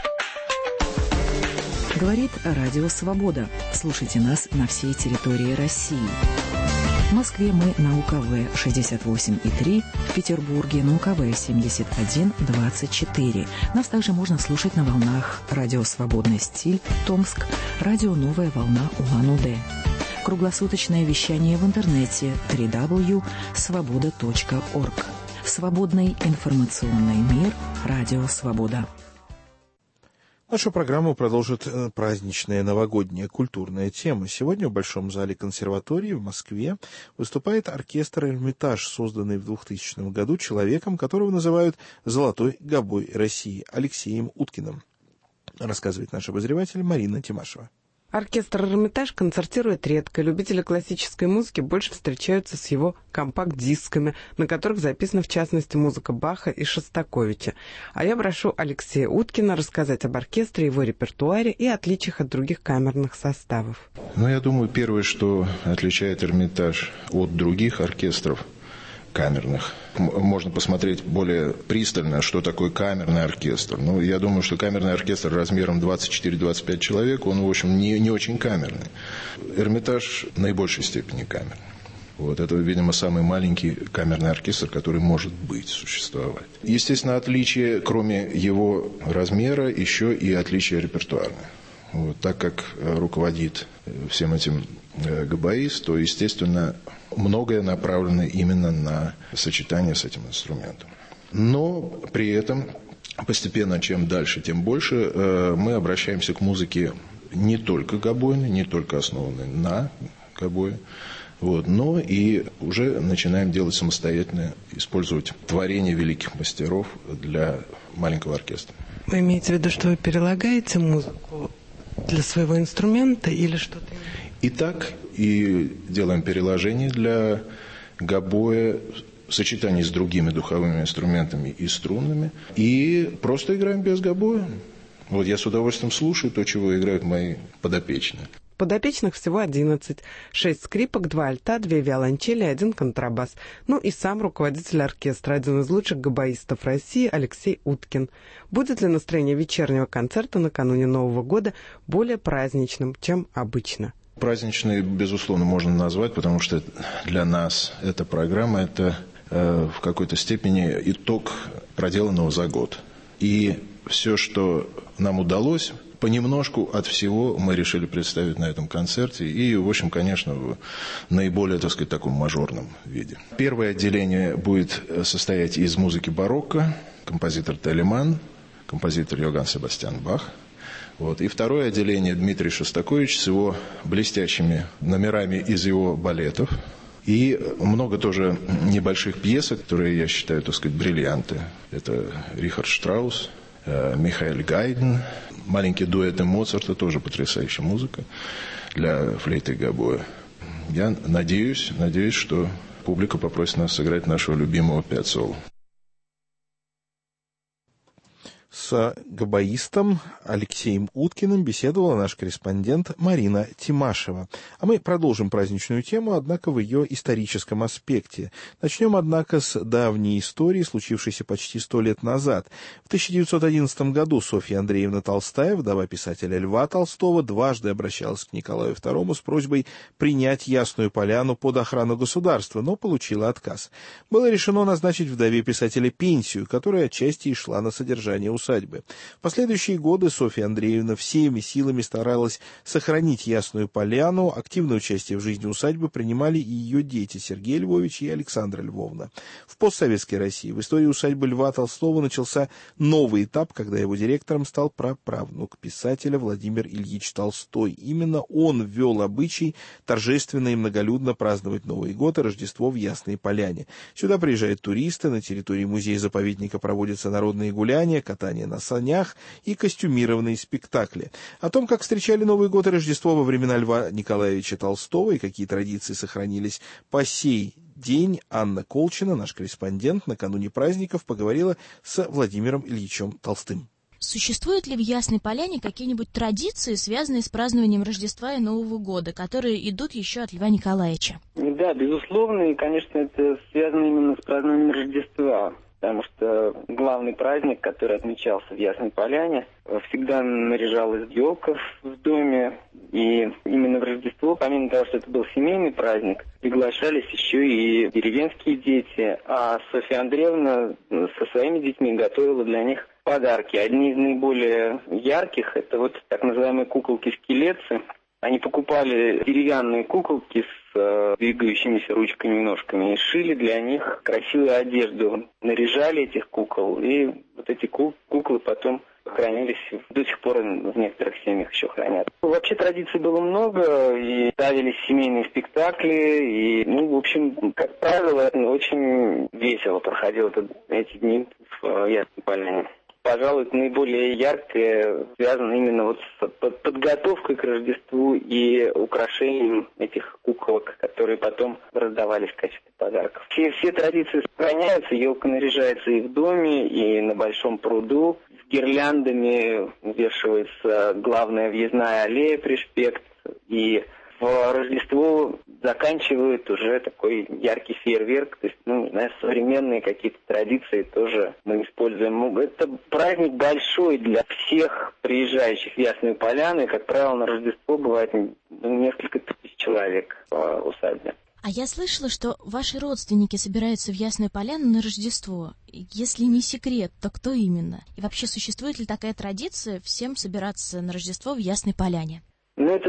Говорит Радио Свобода. Слушайте нас на всей территории России. В Москве мы на УКВ шестьдесят восемь и три, в Петербурге на УКВ семьдесят один двадцать четыре. Нас также можно слушать на волнах Радио Свободный стиль, Томск, Радио Новая волна Улан-Удэ. Круглосуточное вещание в интернете дабл ю дабл ю дабл ю точка свобода точка орг. Свободный информационный мир. Радио Свобода. Нашу программу продолжит праздничная новогодняя культурная тема. Сегодня в Большом зале консерватории в Москве выступает оркестр «Эрмитаж», созданный в двухтысячном году человеком, которого называют «Золотой Гобой России» Алексеем Уткиным. Рассказывает наш обозреватель Марина Тимашева. Оркестр «Эрмитаж» концертирует редко. Любители классической музыки больше встречаются с его компакт-дисками, на которых записана, в частности, музыка Баха и Шостаковича. А я прошу Алексея Уткина рассказать об оркестре, его репертуаре и отличиях от других камерных составов. Ну, я думаю, первое, что отличает «Эрмитаж» от других оркестров камерных. Можно посмотреть более пристально, что такое камерный оркестр. Ну, я думаю, что камерный оркестр размером двадцать четыре - двадцать пять человек, он, в общем, не, не очень камерный. Эрмитаж в наибольшей степени камерный. Вот это, видимо, самый маленький камерный оркестр, который может быть, существовать. Естественно, отличие, кроме его размера, еще и отличие репертуарное. Вот, так как руководит всем этим габаист, то, естественно, многое направлено именно на сочетание с этим инструментом. Но при этом постепенно, чем дальше, тем больше мы обращаемся к музыке не только гобойной, не только основанной на гобое, вот, но и уже начинаем делать самостоятельно, использовать творения великих мастеров для маленького оркестра. Вы имеете в виду, что вы перелагаете музыку для своего инструмента или что-то? И так, и делаем переложение для гобоя в сочетании с другими духовыми инструментами и струнными, и просто играем без гобоя. Вот я с удовольствием слушаю то, чего играют мои подопечные. Подопечных всего одиннадцать. Шесть скрипок, два альта, две виолончели, один контрабас. Ну и сам руководитель оркестра, один из лучших гобоистов России, Алексей Уткин. Будет ли настроение вечернего концерта накануне Нового года более праздничным, чем обычно? Праздничный, безусловно, можно назвать, потому что для нас эта программа – это э, в какой-то степени итог проделанного за год. И все, что нам удалось, понемножку от всего мы решили представить на этом концерте. И, в общем, конечно, в наиболее, так сказать, таком мажорном виде. Первое отделение будет состоять из музыки барокко, композитор Телеман, композитор Йоганн Себастьян Бах. Вот. И второе отделение Дмитрий Шостакович с его блестящими номерами из его балетов. И много тоже небольших пьесок, которые, я считаю, так сказать, бриллианты. Это Рихард Штраус, Михаэль Гайден, маленькие дуэты Моцарта, тоже потрясающая музыка для флейты и гобоя. Я надеюсь, надеюсь, что публика попросит нас сыграть нашего любимого Пиаццолу. С гобоистом Алексеем Уткиным беседовала наш корреспондент Марина Тимашева. А мы продолжим праздничную тему, однако в ее историческом аспекте. Начнем, однако, с давней истории, случившейся почти сто лет назад. В тысяча девятьсот одиннадцатом году Софья Андреевна Толстая, вдова писателя Льва Толстого, дважды обращалась к Николаю второму с просьбой принять Ясную Поляну под охрану государства, но получила отказ. Было решено назначить вдове писателя пенсию, которая отчасти и шла на содержание усадьбы. В последующие годы Софья Андреевна всеми силами старалась сохранить Ясную Поляну. Активное участие в жизни усадьбы принимали и ее дети Сергей Львович и Александра Львовна. В постсоветской России в истории усадьбы Льва Толстого начался новый этап, когда его директором стал праправнук писателя Владимир Ильич Толстой. Именно он ввел обычай торжественно и многолюдно праздновать Новый год и Рождество в Ясной Поляне. Сюда приезжают туристы, на территории музея-заповедника проводятся народные гуляния, катание на санях и костюмированные спектакли. О том, как встречали Новый год и Рождество во времена Льва Николаевича Толстого и какие традиции сохранились по сей день, Анна Колчина, наш корреспондент, накануне праздников поговорила с Владимиром Ильичем Толстым. Существуют ли в Ясной Поляне какие-нибудь традиции, связанные с празднованием Рождества и Нового года, которые идут еще от Льва Николаевича? Да, безусловно, и, конечно, это связано именно с празднованием Рождества. Потому что главный праздник, который отмечался в Ясной Поляне, всегда наряжалась елка в доме. И именно в Рождество, помимо того, что это был семейный праздник, приглашались еще и деревенские дети. А Софья Андреевна со своими детьми готовила для них подарки. Одни из наиболее ярких – это вот так называемые куколки-скелетцы. Они покупали деревянные куколки с э, двигающимися ручками и ножками и шили для них красивую одежду, наряжали этих кукол, и вот эти куклы потом хранились, до сих пор в некоторых семьях еще хранят. Вообще традиций было много, и ставились семейные спектакли, и, ну, в общем, как правило, очень весело проходило эти дни в Ясной Поляне. Пожалуй, наиболее яркое связано именно вот с подготовкой к Рождеству и украшением этих куколок, которые потом раздавались в качестве подарков. Все, все традиции сохраняются, елка наряжается и в доме, и на большом пруду. С гирляндами увешивается главная въездная аллея Пришпект, и в Рождество заканчивают уже такой яркий фейерверк. То есть, ну, не знаю, современные какие-то традиции тоже мы используем. Это праздник большой для всех приезжающих в Ясную Поляну. И, как правило, на Рождество бывает несколько тысяч человек в усадьбе. А я слышала, что ваши родственники собираются в Ясную Поляну на Рождество. Если не секрет, то кто именно? И вообще, существует ли такая традиция всем собираться на Рождество в Ясной Поляне? Ну, это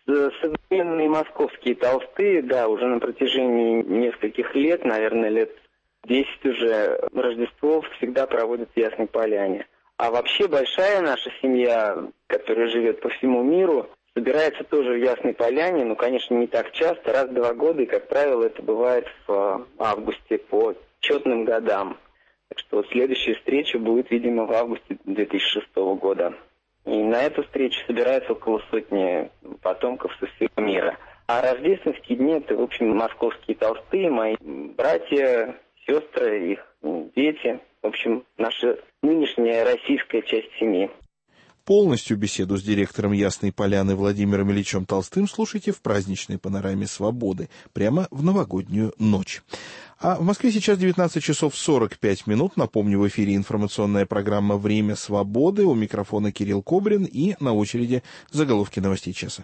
Современные московские толстые, да, уже на протяжении нескольких лет, наверное, лет десять уже, Рождество всегда проводят в Ясной Поляне. А вообще большая наша семья, которая живет по всему миру, собирается тоже в Ясной Поляне, но, конечно, не так часто, раз в два года, и, как правило, это бывает в августе по четным годам. Так что следующая встреча будет, видимо, в августе две тысячи шестого года. И на эту встречу собирается около сотни потомков со всего мира. А рождественские дни – это, в общем, московские толстые, мои братья, сестры, их дети. В общем, наша нынешняя российская часть семьи. Полностью беседу с директором Ясной Поляны Владимиром Ильичем Толстым слушайте в праздничной панораме «Свободы» прямо в новогоднюю ночь. А в Москве сейчас девятнадцать часов сорок пять минут. Напомню, в эфире информационная программа «Время свободы». У микрофона Кирилл Кобрин и на очереди заголовки новостей часа.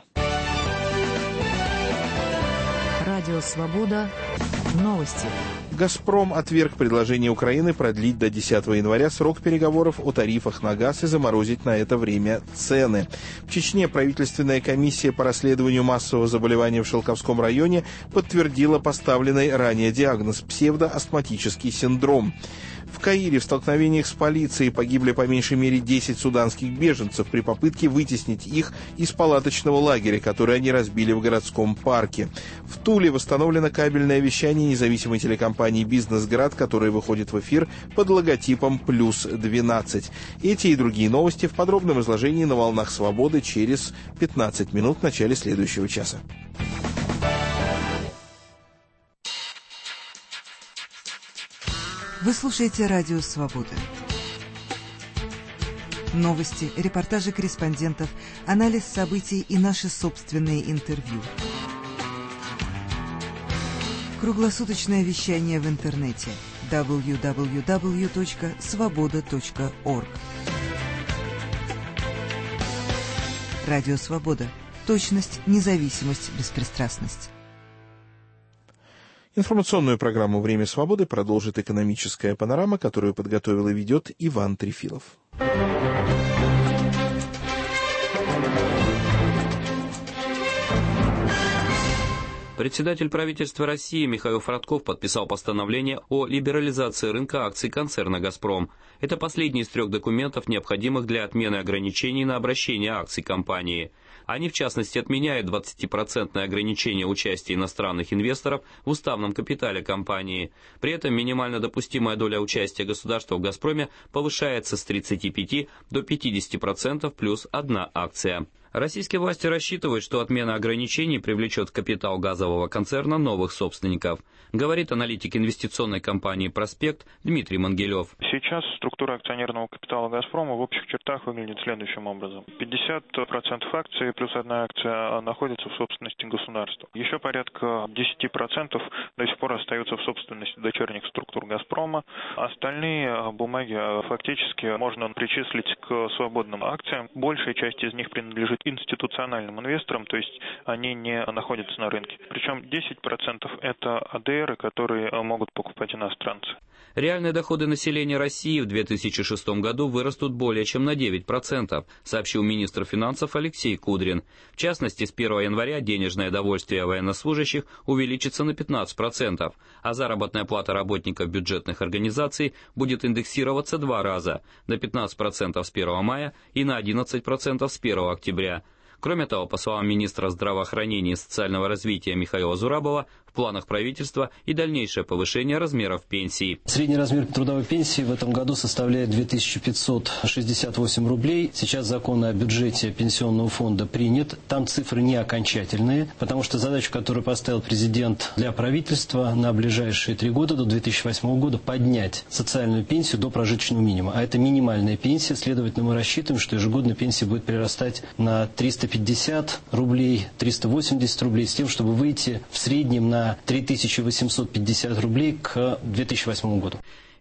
Радио «Свобода». Новости. «Газпром» отверг предложение Украины продлить до десятого января срок переговоров о тарифах на газ и заморозить на это время цены. В Чечне правительственная комиссия по расследованию массового заболевания в Шелковском районе подтвердила поставленный ранее диагноз – псевдоастматический синдром. В Каире в столкновениях с полицией погибли по меньшей мере десять суданских беженцев при попытке вытеснить их из палаточного лагеря, который они разбили в городском парке. В Туле восстановлено кабельное вещание независимой телекомпании «Бизнес-Град», которая выходит в эфир под логотипом плюс двенадцать. Эти и другие новости в подробном изложении на «Волнах Свободы» через пятнадцать минут в начале следующего часа. Вы слушаете «Радио Свобода». Новости, репортажи корреспондентов, анализ событий и наши собственные интервью. Круглосуточное вещание в интернете дабл ю дабл ю дабл ю точка свобода точка орг. Радио Свобода. Точность, независимость, беспристрастность. Информационную программу «Время свободы» продолжит экономическая панорама, которую подготовил и ведет Иван Трефилов. Председатель правительства России Михаил Фродков подписал постановление о либерализации рынка акций концерна «Газпром». Это последний из трех документов, необходимых для отмены ограничений на обращение акций компании. Они, в частности, отменяют двадцатипроцентное ограничение участия иностранных инвесторов в уставном капитале компании. При этом минимально допустимая доля участия государства в «Газпроме» повышается с тридцати пяти до пятидесяти процентов плюс одна акция. Российские власти рассчитывают, что отмена ограничений привлечет в капитал газового концерна новых собственников, говорит аналитик инвестиционной компании «Проспект» Дмитрий Мангелев. Сейчас структура акционерного капитала «Газпрома» в общих чертах выглядит следующим образом. пятьдесят процентов акций плюс одна акция находится в собственности государства. Еще порядка десять процентов до сих пор остаются в собственности дочерних структур «Газпрома». Остальные бумаги фактически можно причислить к свободным акциям. Большая часть из них принадлежит институциональным инвесторам, то есть они не находятся на рынке. Причем десять процентов это АДРы, которые могут покупать иностранцы. Реальные доходы населения России в две тысячи шестом году вырастут более чем на девять процентов, сообщил министр финансов Алексей Кудрин. В частности, с первого января денежное довольствие военнослужащих увеличится на пятнадцать процентов, а заработная плата работников бюджетных организаций будет индексироваться два раза – на пятнадцать процентов с первого мая и на одиннадцать процентов с первого октября. Кроме того, по словам министра здравоохранения и социального развития Михаила Зурабова, в планах правительства и дальнейшее повышение размеров пенсий. Средний размер трудовой пенсии в этом году составляет две тысячи пятьсот шестьдесят восемь рублей. Сейчас закон о бюджете пенсионного фонда принят. Там цифры не окончательные, потому что задачу, которую поставил президент для правительства на ближайшие три года, до две тысячи восьмого года, поднять социальную пенсию до прожиточного минимума. А это минимальная пенсия, следовательно, мы рассчитываем, что ежегодно пенсия будет прирастать на триста пятьдесят рублей, триста восемьдесят рублей, с тем, чтобы выйти в среднем на три тысячи восемьсот пятьдесят рублей к две тысячи восьмому году.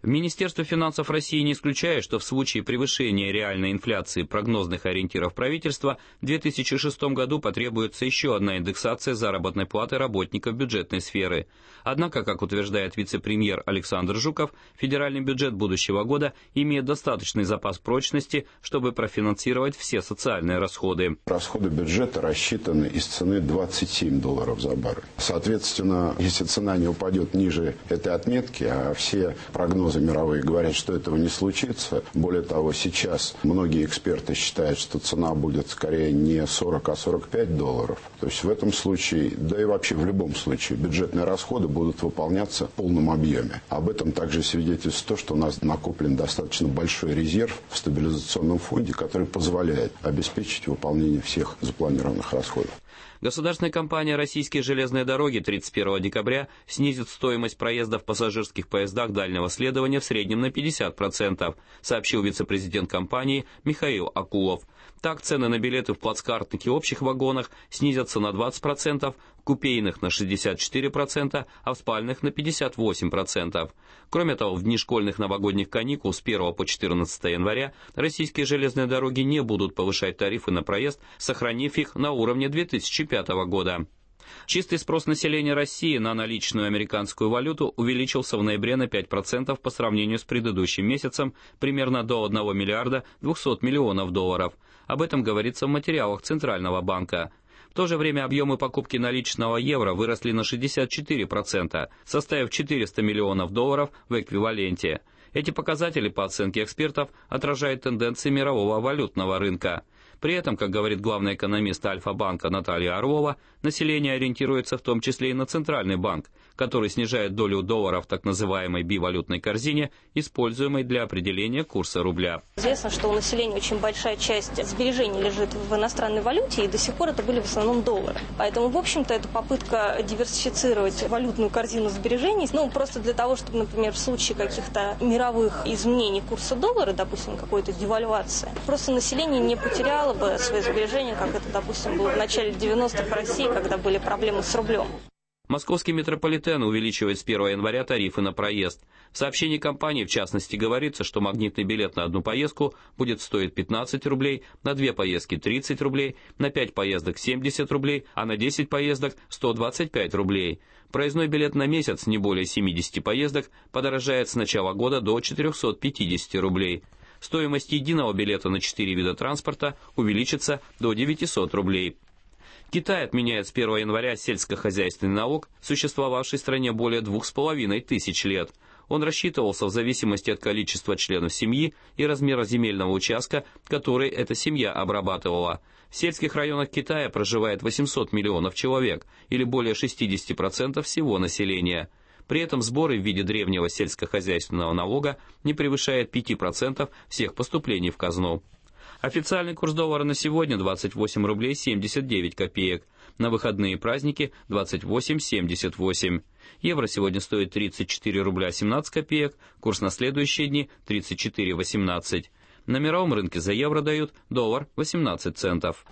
Министерство финансов России не исключает, что в случае превышения реальной инфляции прогнозных ориентиров правительства в две тысячи шестом году потребуется еще одна индексация заработной платы работников бюджетной сферы. Однако, как утверждает вице-премьер Александр Жуков, федеральный бюджет будущего года имеет достаточный запас прочности, чтобы профинансировать все социальные расходы. Расходы бюджета рассчитаны из цены двадцать семь долларов за баррель. Соответственно, если цена не упадет ниже этой отметки, а все прогнозы мировые говорят, что этого не случится. Более того, сейчас многие эксперты считают, что цена будет скорее не сорок, а сорок пять долларов. То есть в этом случае, да и вообще в любом случае, бюджетные расходы будут выполняться в полном объеме. Об этом также свидетельствует то, что у нас накоплен достаточно большой резерв в стабилизационном фонде, который позволяет обеспечить выполнение всех запланированных расходов. Государственная компания «Российские железные дороги» тридцать первого декабря снизит стоимость проезда в пассажирских поездах дальнего следования в среднем на пятьдесят процентов, сообщил вице-президент компании Михаил Акулов. Так, цены на билеты в плацкартных и общих вагонах снизятся на двадцать процентов, в купейных на шестьдесят четыре процента, а в спальных на пятьдесят восемь процентов. Кроме того, в дни школьных новогодних каникул с первого по четырнадцатое января российские железные дороги не будут повышать тарифы на проезд, сохранив их на уровне две тысячи пятого года. Чистый спрос населения России на наличную американскую валюту увеличился в ноябре на пять процентов по сравнению с предыдущим месяцем, примерно до одного миллиарда двухсот миллионов долларов. Об этом говорится в материалах Центрального банка. В то же время объемы покупки наличного евро выросли на шестьдесят четыре процента, составив четыреста миллионов долларов в эквиваленте. Эти показатели, по оценке экспертов, отражают тенденции мирового валютного рынка. При этом, как говорит главный экономист Альфа-банка Наталья Орлова, население ориентируется в том числе и на Центральный банк, который снижает долю доллара в так называемой бивалютной корзине, используемой для определения курса рубля. Известно, что у населения очень большая часть сбережений лежит в иностранной валюте, и до сих пор это были в основном доллары. Поэтому, в общем-то, это попытка диверсифицировать валютную корзину сбережений, ну, просто для того, чтобы, например, в случае каких-то мировых изменений курса доллара, допустим, какой-то девальвации, просто население не потеряло бы свои сбережения, как это, допустим, было в начале девяностых в России, когда были проблемы с рублем. Московский метрополитен увеличивает с первого января тарифы на проезд. В сообщении компании, в частности, говорится, что магнитный билет на одну поездку будет стоить пятнадцать рублей, на две поездки тридцать рублей, на пять поездок семьдесят рублей, а на десять поездок сто двадцать пять рублей. Проездной билет на месяц не более семидесяти поездок подорожает с начала года до четырехсот пятидесяти рублей. Стоимость единого билета на четыре вида транспорта увеличится до девятисот рублей. Китай отменяет с первого января сельскохозяйственный налог, существовавший в стране более двух с половиной тысяч лет. Он рассчитывался в зависимости от количества членов семьи и размера земельного участка, который эта семья обрабатывала. В сельских районах Китая проживает восемьсот миллионов человек, или более шестьдесят процентов всего населения. При этом сборы в виде древнего сельскохозяйственного налога не превышают пяти процентов всех поступлений в казну. Официальный курс доллара на сегодня двадцать восемь рублей семьдесят девять копеек. На выходные праздники двадцать восемь семьдесят восемь. Евро сегодня стоит тридцать четыре рубля семнадцать копеек, курс на следующие дни тридцать четыре восемнадцать. На мировом рынке за евро дают доллар восемнадцать центов.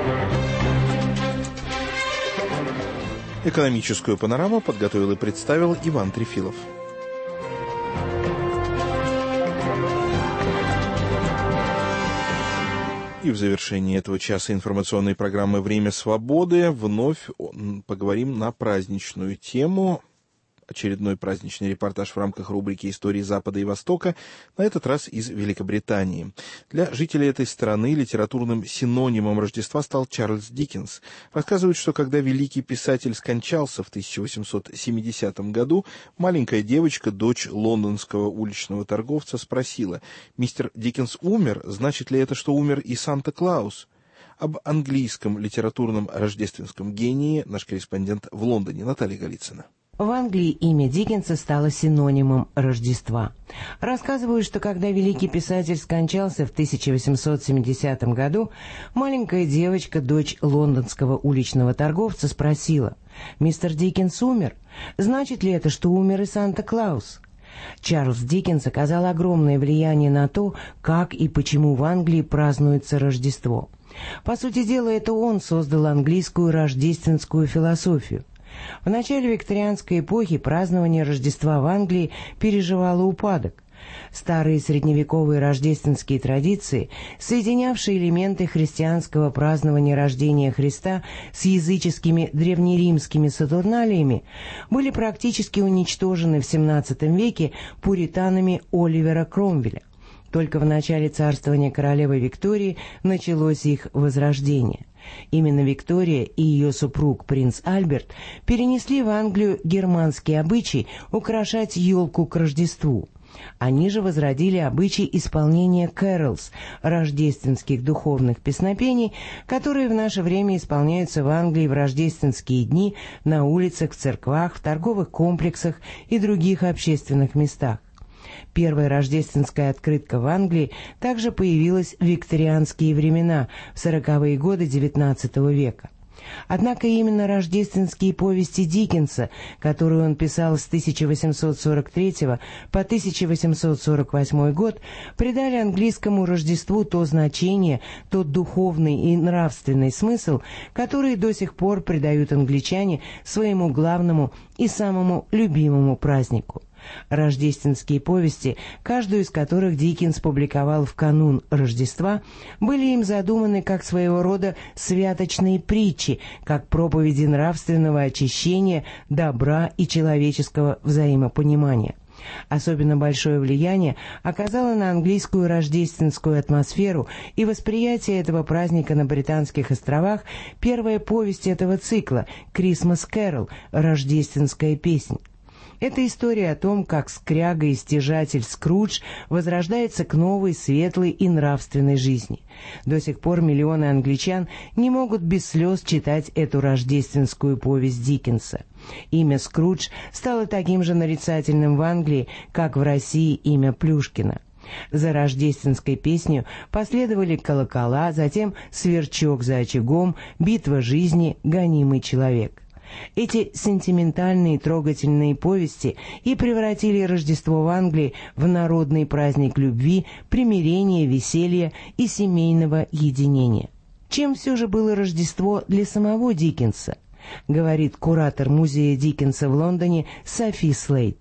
Экономическую панораму подготовил и представил Иван Трефилов. И в завершении этого часа информационной программы «Время свободы» вновь поговорим на праздничную тему. Очередной праздничный репортаж в рамках рубрики «Истории Запада и Востока», на этот раз из Великобритании. Для жителей этой страны литературным синонимом Рождества стал Чарльз Диккенс. Рассказывают, что когда великий писатель скончался в тысяча восемьсот семидесятом году, маленькая девочка, дочь лондонского уличного торговца, спросила: «Мистер Диккенс умер? Значит ли это, что умер и Санта-Клаус?» Об английском литературном рождественском гении наш корреспондент в Лондоне Наталья Голицына. В Англии имя Диккенса стало синонимом Рождества. Рассказывают, что когда великий писатель скончался в тысяча восемьсот семидесятом году, маленькая девочка, дочь лондонского уличного торговца, спросила: «Мистер Диккенс умер? Значит ли это, что умер и Санта-Клаус?» Чарльз Диккенс оказал огромное влияние на то, как и почему в Англии празднуется Рождество. По сути дела, это он создал английскую рождественскую философию. В начале викторианской эпохи празднование Рождества в Англии переживало упадок. Старые средневековые рождественские традиции, соединявшие элементы христианского празднования рождения Христа с языческими древнеримскими сатурналиями, были практически уничтожены в семнадцатом веке пуританами Оливера Кромвеля. Только в начале царствования королевы Виктории началось их возрождение. Именно Виктория и ее супруг принц Альберт перенесли в Англию германский обычай украшать елку к Рождеству. Они же возродили обычай исполнения кэролс, рождественских духовных песнопений, которые в наше время исполняются в Англии в рождественские дни на улицах, в церквах, в торговых комплексах и других общественных местах. Первая рождественская открытка в Англии также появилась в викторианские времена, в сороковые годы девятнадцатого века. Однако именно рождественские повести Диккенса, которые он писал с тысяча восемьсот сорок третьего по тысяча восемьсот сорок восьмой год, придали английскому Рождеству то значение, тот духовный и нравственный смысл, который до сих пор придают англичане своему главному и самому любимому празднику. Рождественские повести, каждую из которых Диккенс публиковал в канун Рождества, были им задуманы как своего рода святочные притчи, как проповеди нравственного очищения, добра и человеческого взаимопонимания. Особенно большое влияние оказало на английскую рождественскую атмосферу и восприятие этого праздника на Британских островах первая повесть этого цикла «Christmas Carol» – «Рождественская песнь». Это история о том, как скряга и стяжатель Скрудж возрождается к новой, светлой и нравственной жизни. До сих пор миллионы англичан не могут без слез читать эту рождественскую повесть Диккенса. Имя Скрудж стало таким же нарицательным в Англии, как в России имя Плюшкина. За рождественской песней последовали колокола, затем сверчок за очагом, битва жизни, гонимый человек. Эти сентиментальные трогательные повести и превратили Рождество в Англии в народный праздник любви, примирения, веселья и семейного единения. Чем все же было Рождество для самого Диккенса, говорит куратор музея Диккенса в Лондоне Софи Слейд.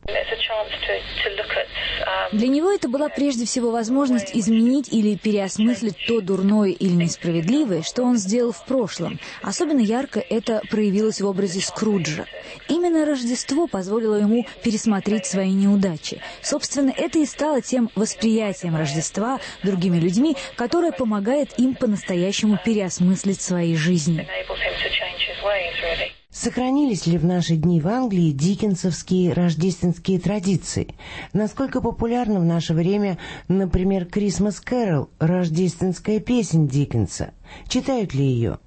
Для него это была прежде всего возможность изменить или переосмыслить то дурное или несправедливое, что он сделал в прошлом. Особенно ярко это проявилось в образе Скруджа. Именно Рождество позволило ему пересмотреть свои неудачи. Собственно, это и стало тем восприятием Рождества другими людьми, которое помогает им по-настоящему переосмыслить свои жизни. Сохранились ли в наши дни в Англии диккенсовские рождественские традиции? Насколько популярна в наше время, например, «Christmas Carol» – рождественская песнь Диккенса? Читают ли ее?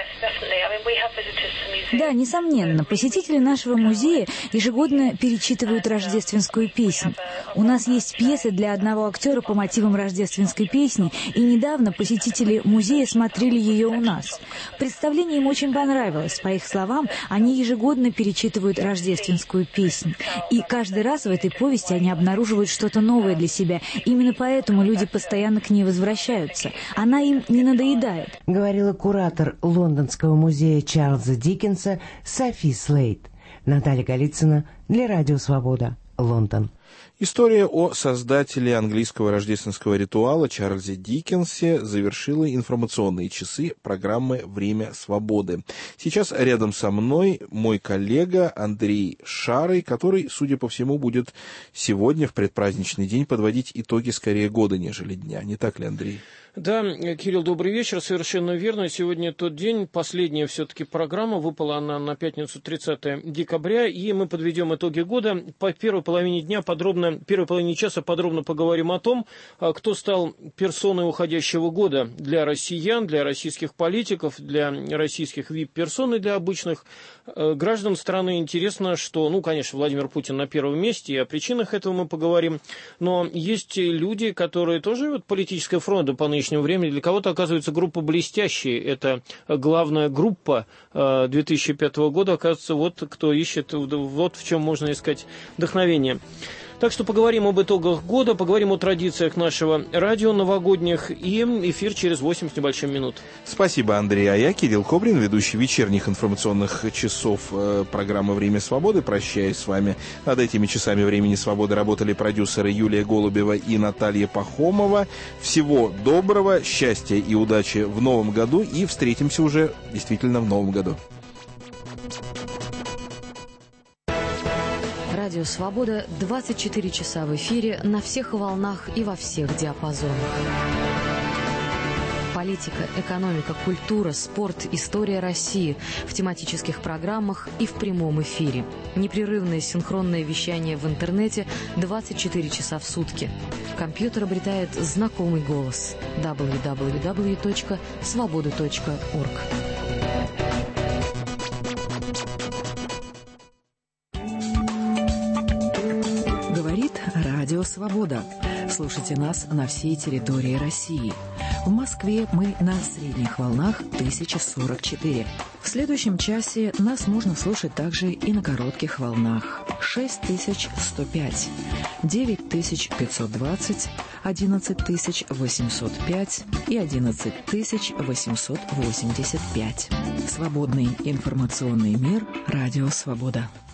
Да, несомненно, посетители нашего музея ежегодно перечитывают рождественскую песнь. У нас есть пьесы для одного актера по мотивам рождественской песни, и недавно посетители музея смотрели ее у нас. Представление им очень понравилось. По их словам, они ежегодно перечитывают рождественскую песнь. И каждый раз в этой повести они обнаруживают что-то новое для себя. Именно поэтому люди постоянно к ней возвращаются. Она им не надоедает. Говорила куратор Лондонского музея Чарльза Диккенса Софи Слейд. Наталья Голицына для Радио Свобода, Лондон. История о создателе английского рождественского ритуала Чарльзе Диккенсе завершила информационные часы программы «Время свободы». Сейчас рядом со мной мой коллега Андрей Шарый, который, судя по всему, будет сегодня в предпраздничный день подводить итоги скорее года, нежели дня. Не так ли, Андрей? Да, Кирилл, добрый вечер, совершенно верно. Сегодня тот день, последняя все-таки программа, выпала она на пятницу тридцатое декабря, и мы подведем итоги года. По первой половине дня подробно, первой половине часа подробно поговорим о том, кто стал персоной уходящего года для россиян, для российских политиков, для российских ви ай пи-персон и для обычных граждан страны. Интересно, что, ну, конечно, Владимир Путин на первом месте, и о причинах этого мы поговорим, но есть люди, которые тоже вот, политическая фронта по нынешнему времени, для кого-то оказывается группа блестящая, это главная группа две тысячи пятого года, оказывается, вот кто ищет, вот в чем можно искать вдохновение. Так что поговорим об итогах года, поговорим о традициях нашего радио новогодних и эфир через восемь с небольшим минут. Спасибо, Андрей. А я, Кирилл Кобрин, ведущий вечерних информационных часов э, программы «Время свободы». Прощаюсь с вами. Над этими часами «Времени свободы» работали продюсеры Юлия Голубева и Наталья Пахомова. Всего доброго, счастья и удачи в новом году. И встретимся уже действительно в новом году. Радио «Свобода» двадцать четыре часа в эфире на всех волнах и во всех диапазонах. Политика, экономика, культура, спорт, история России в тематических программах и в прямом эфире. Непрерывное синхронное вещание в интернете двадцать четыре часа в сутки. Компьютер обретает знакомый голос. дабл ю дабл ю дабл ю точка свобода точка орг. Говорит Радио Свобода. Слушайте нас на всей территории России. В Москве мы на средних волнах тысяча сорок четыре. В следующем часе нас можно слушать также и на коротких волнах шесть тысяч сто пять, девять тысяч пятьсот двадцать, одиннадцать тысяч восемьсот пять и одиннадцать тысяч восемьсот восемьдесят пять. Свободный информационный мир. Радио Свобода.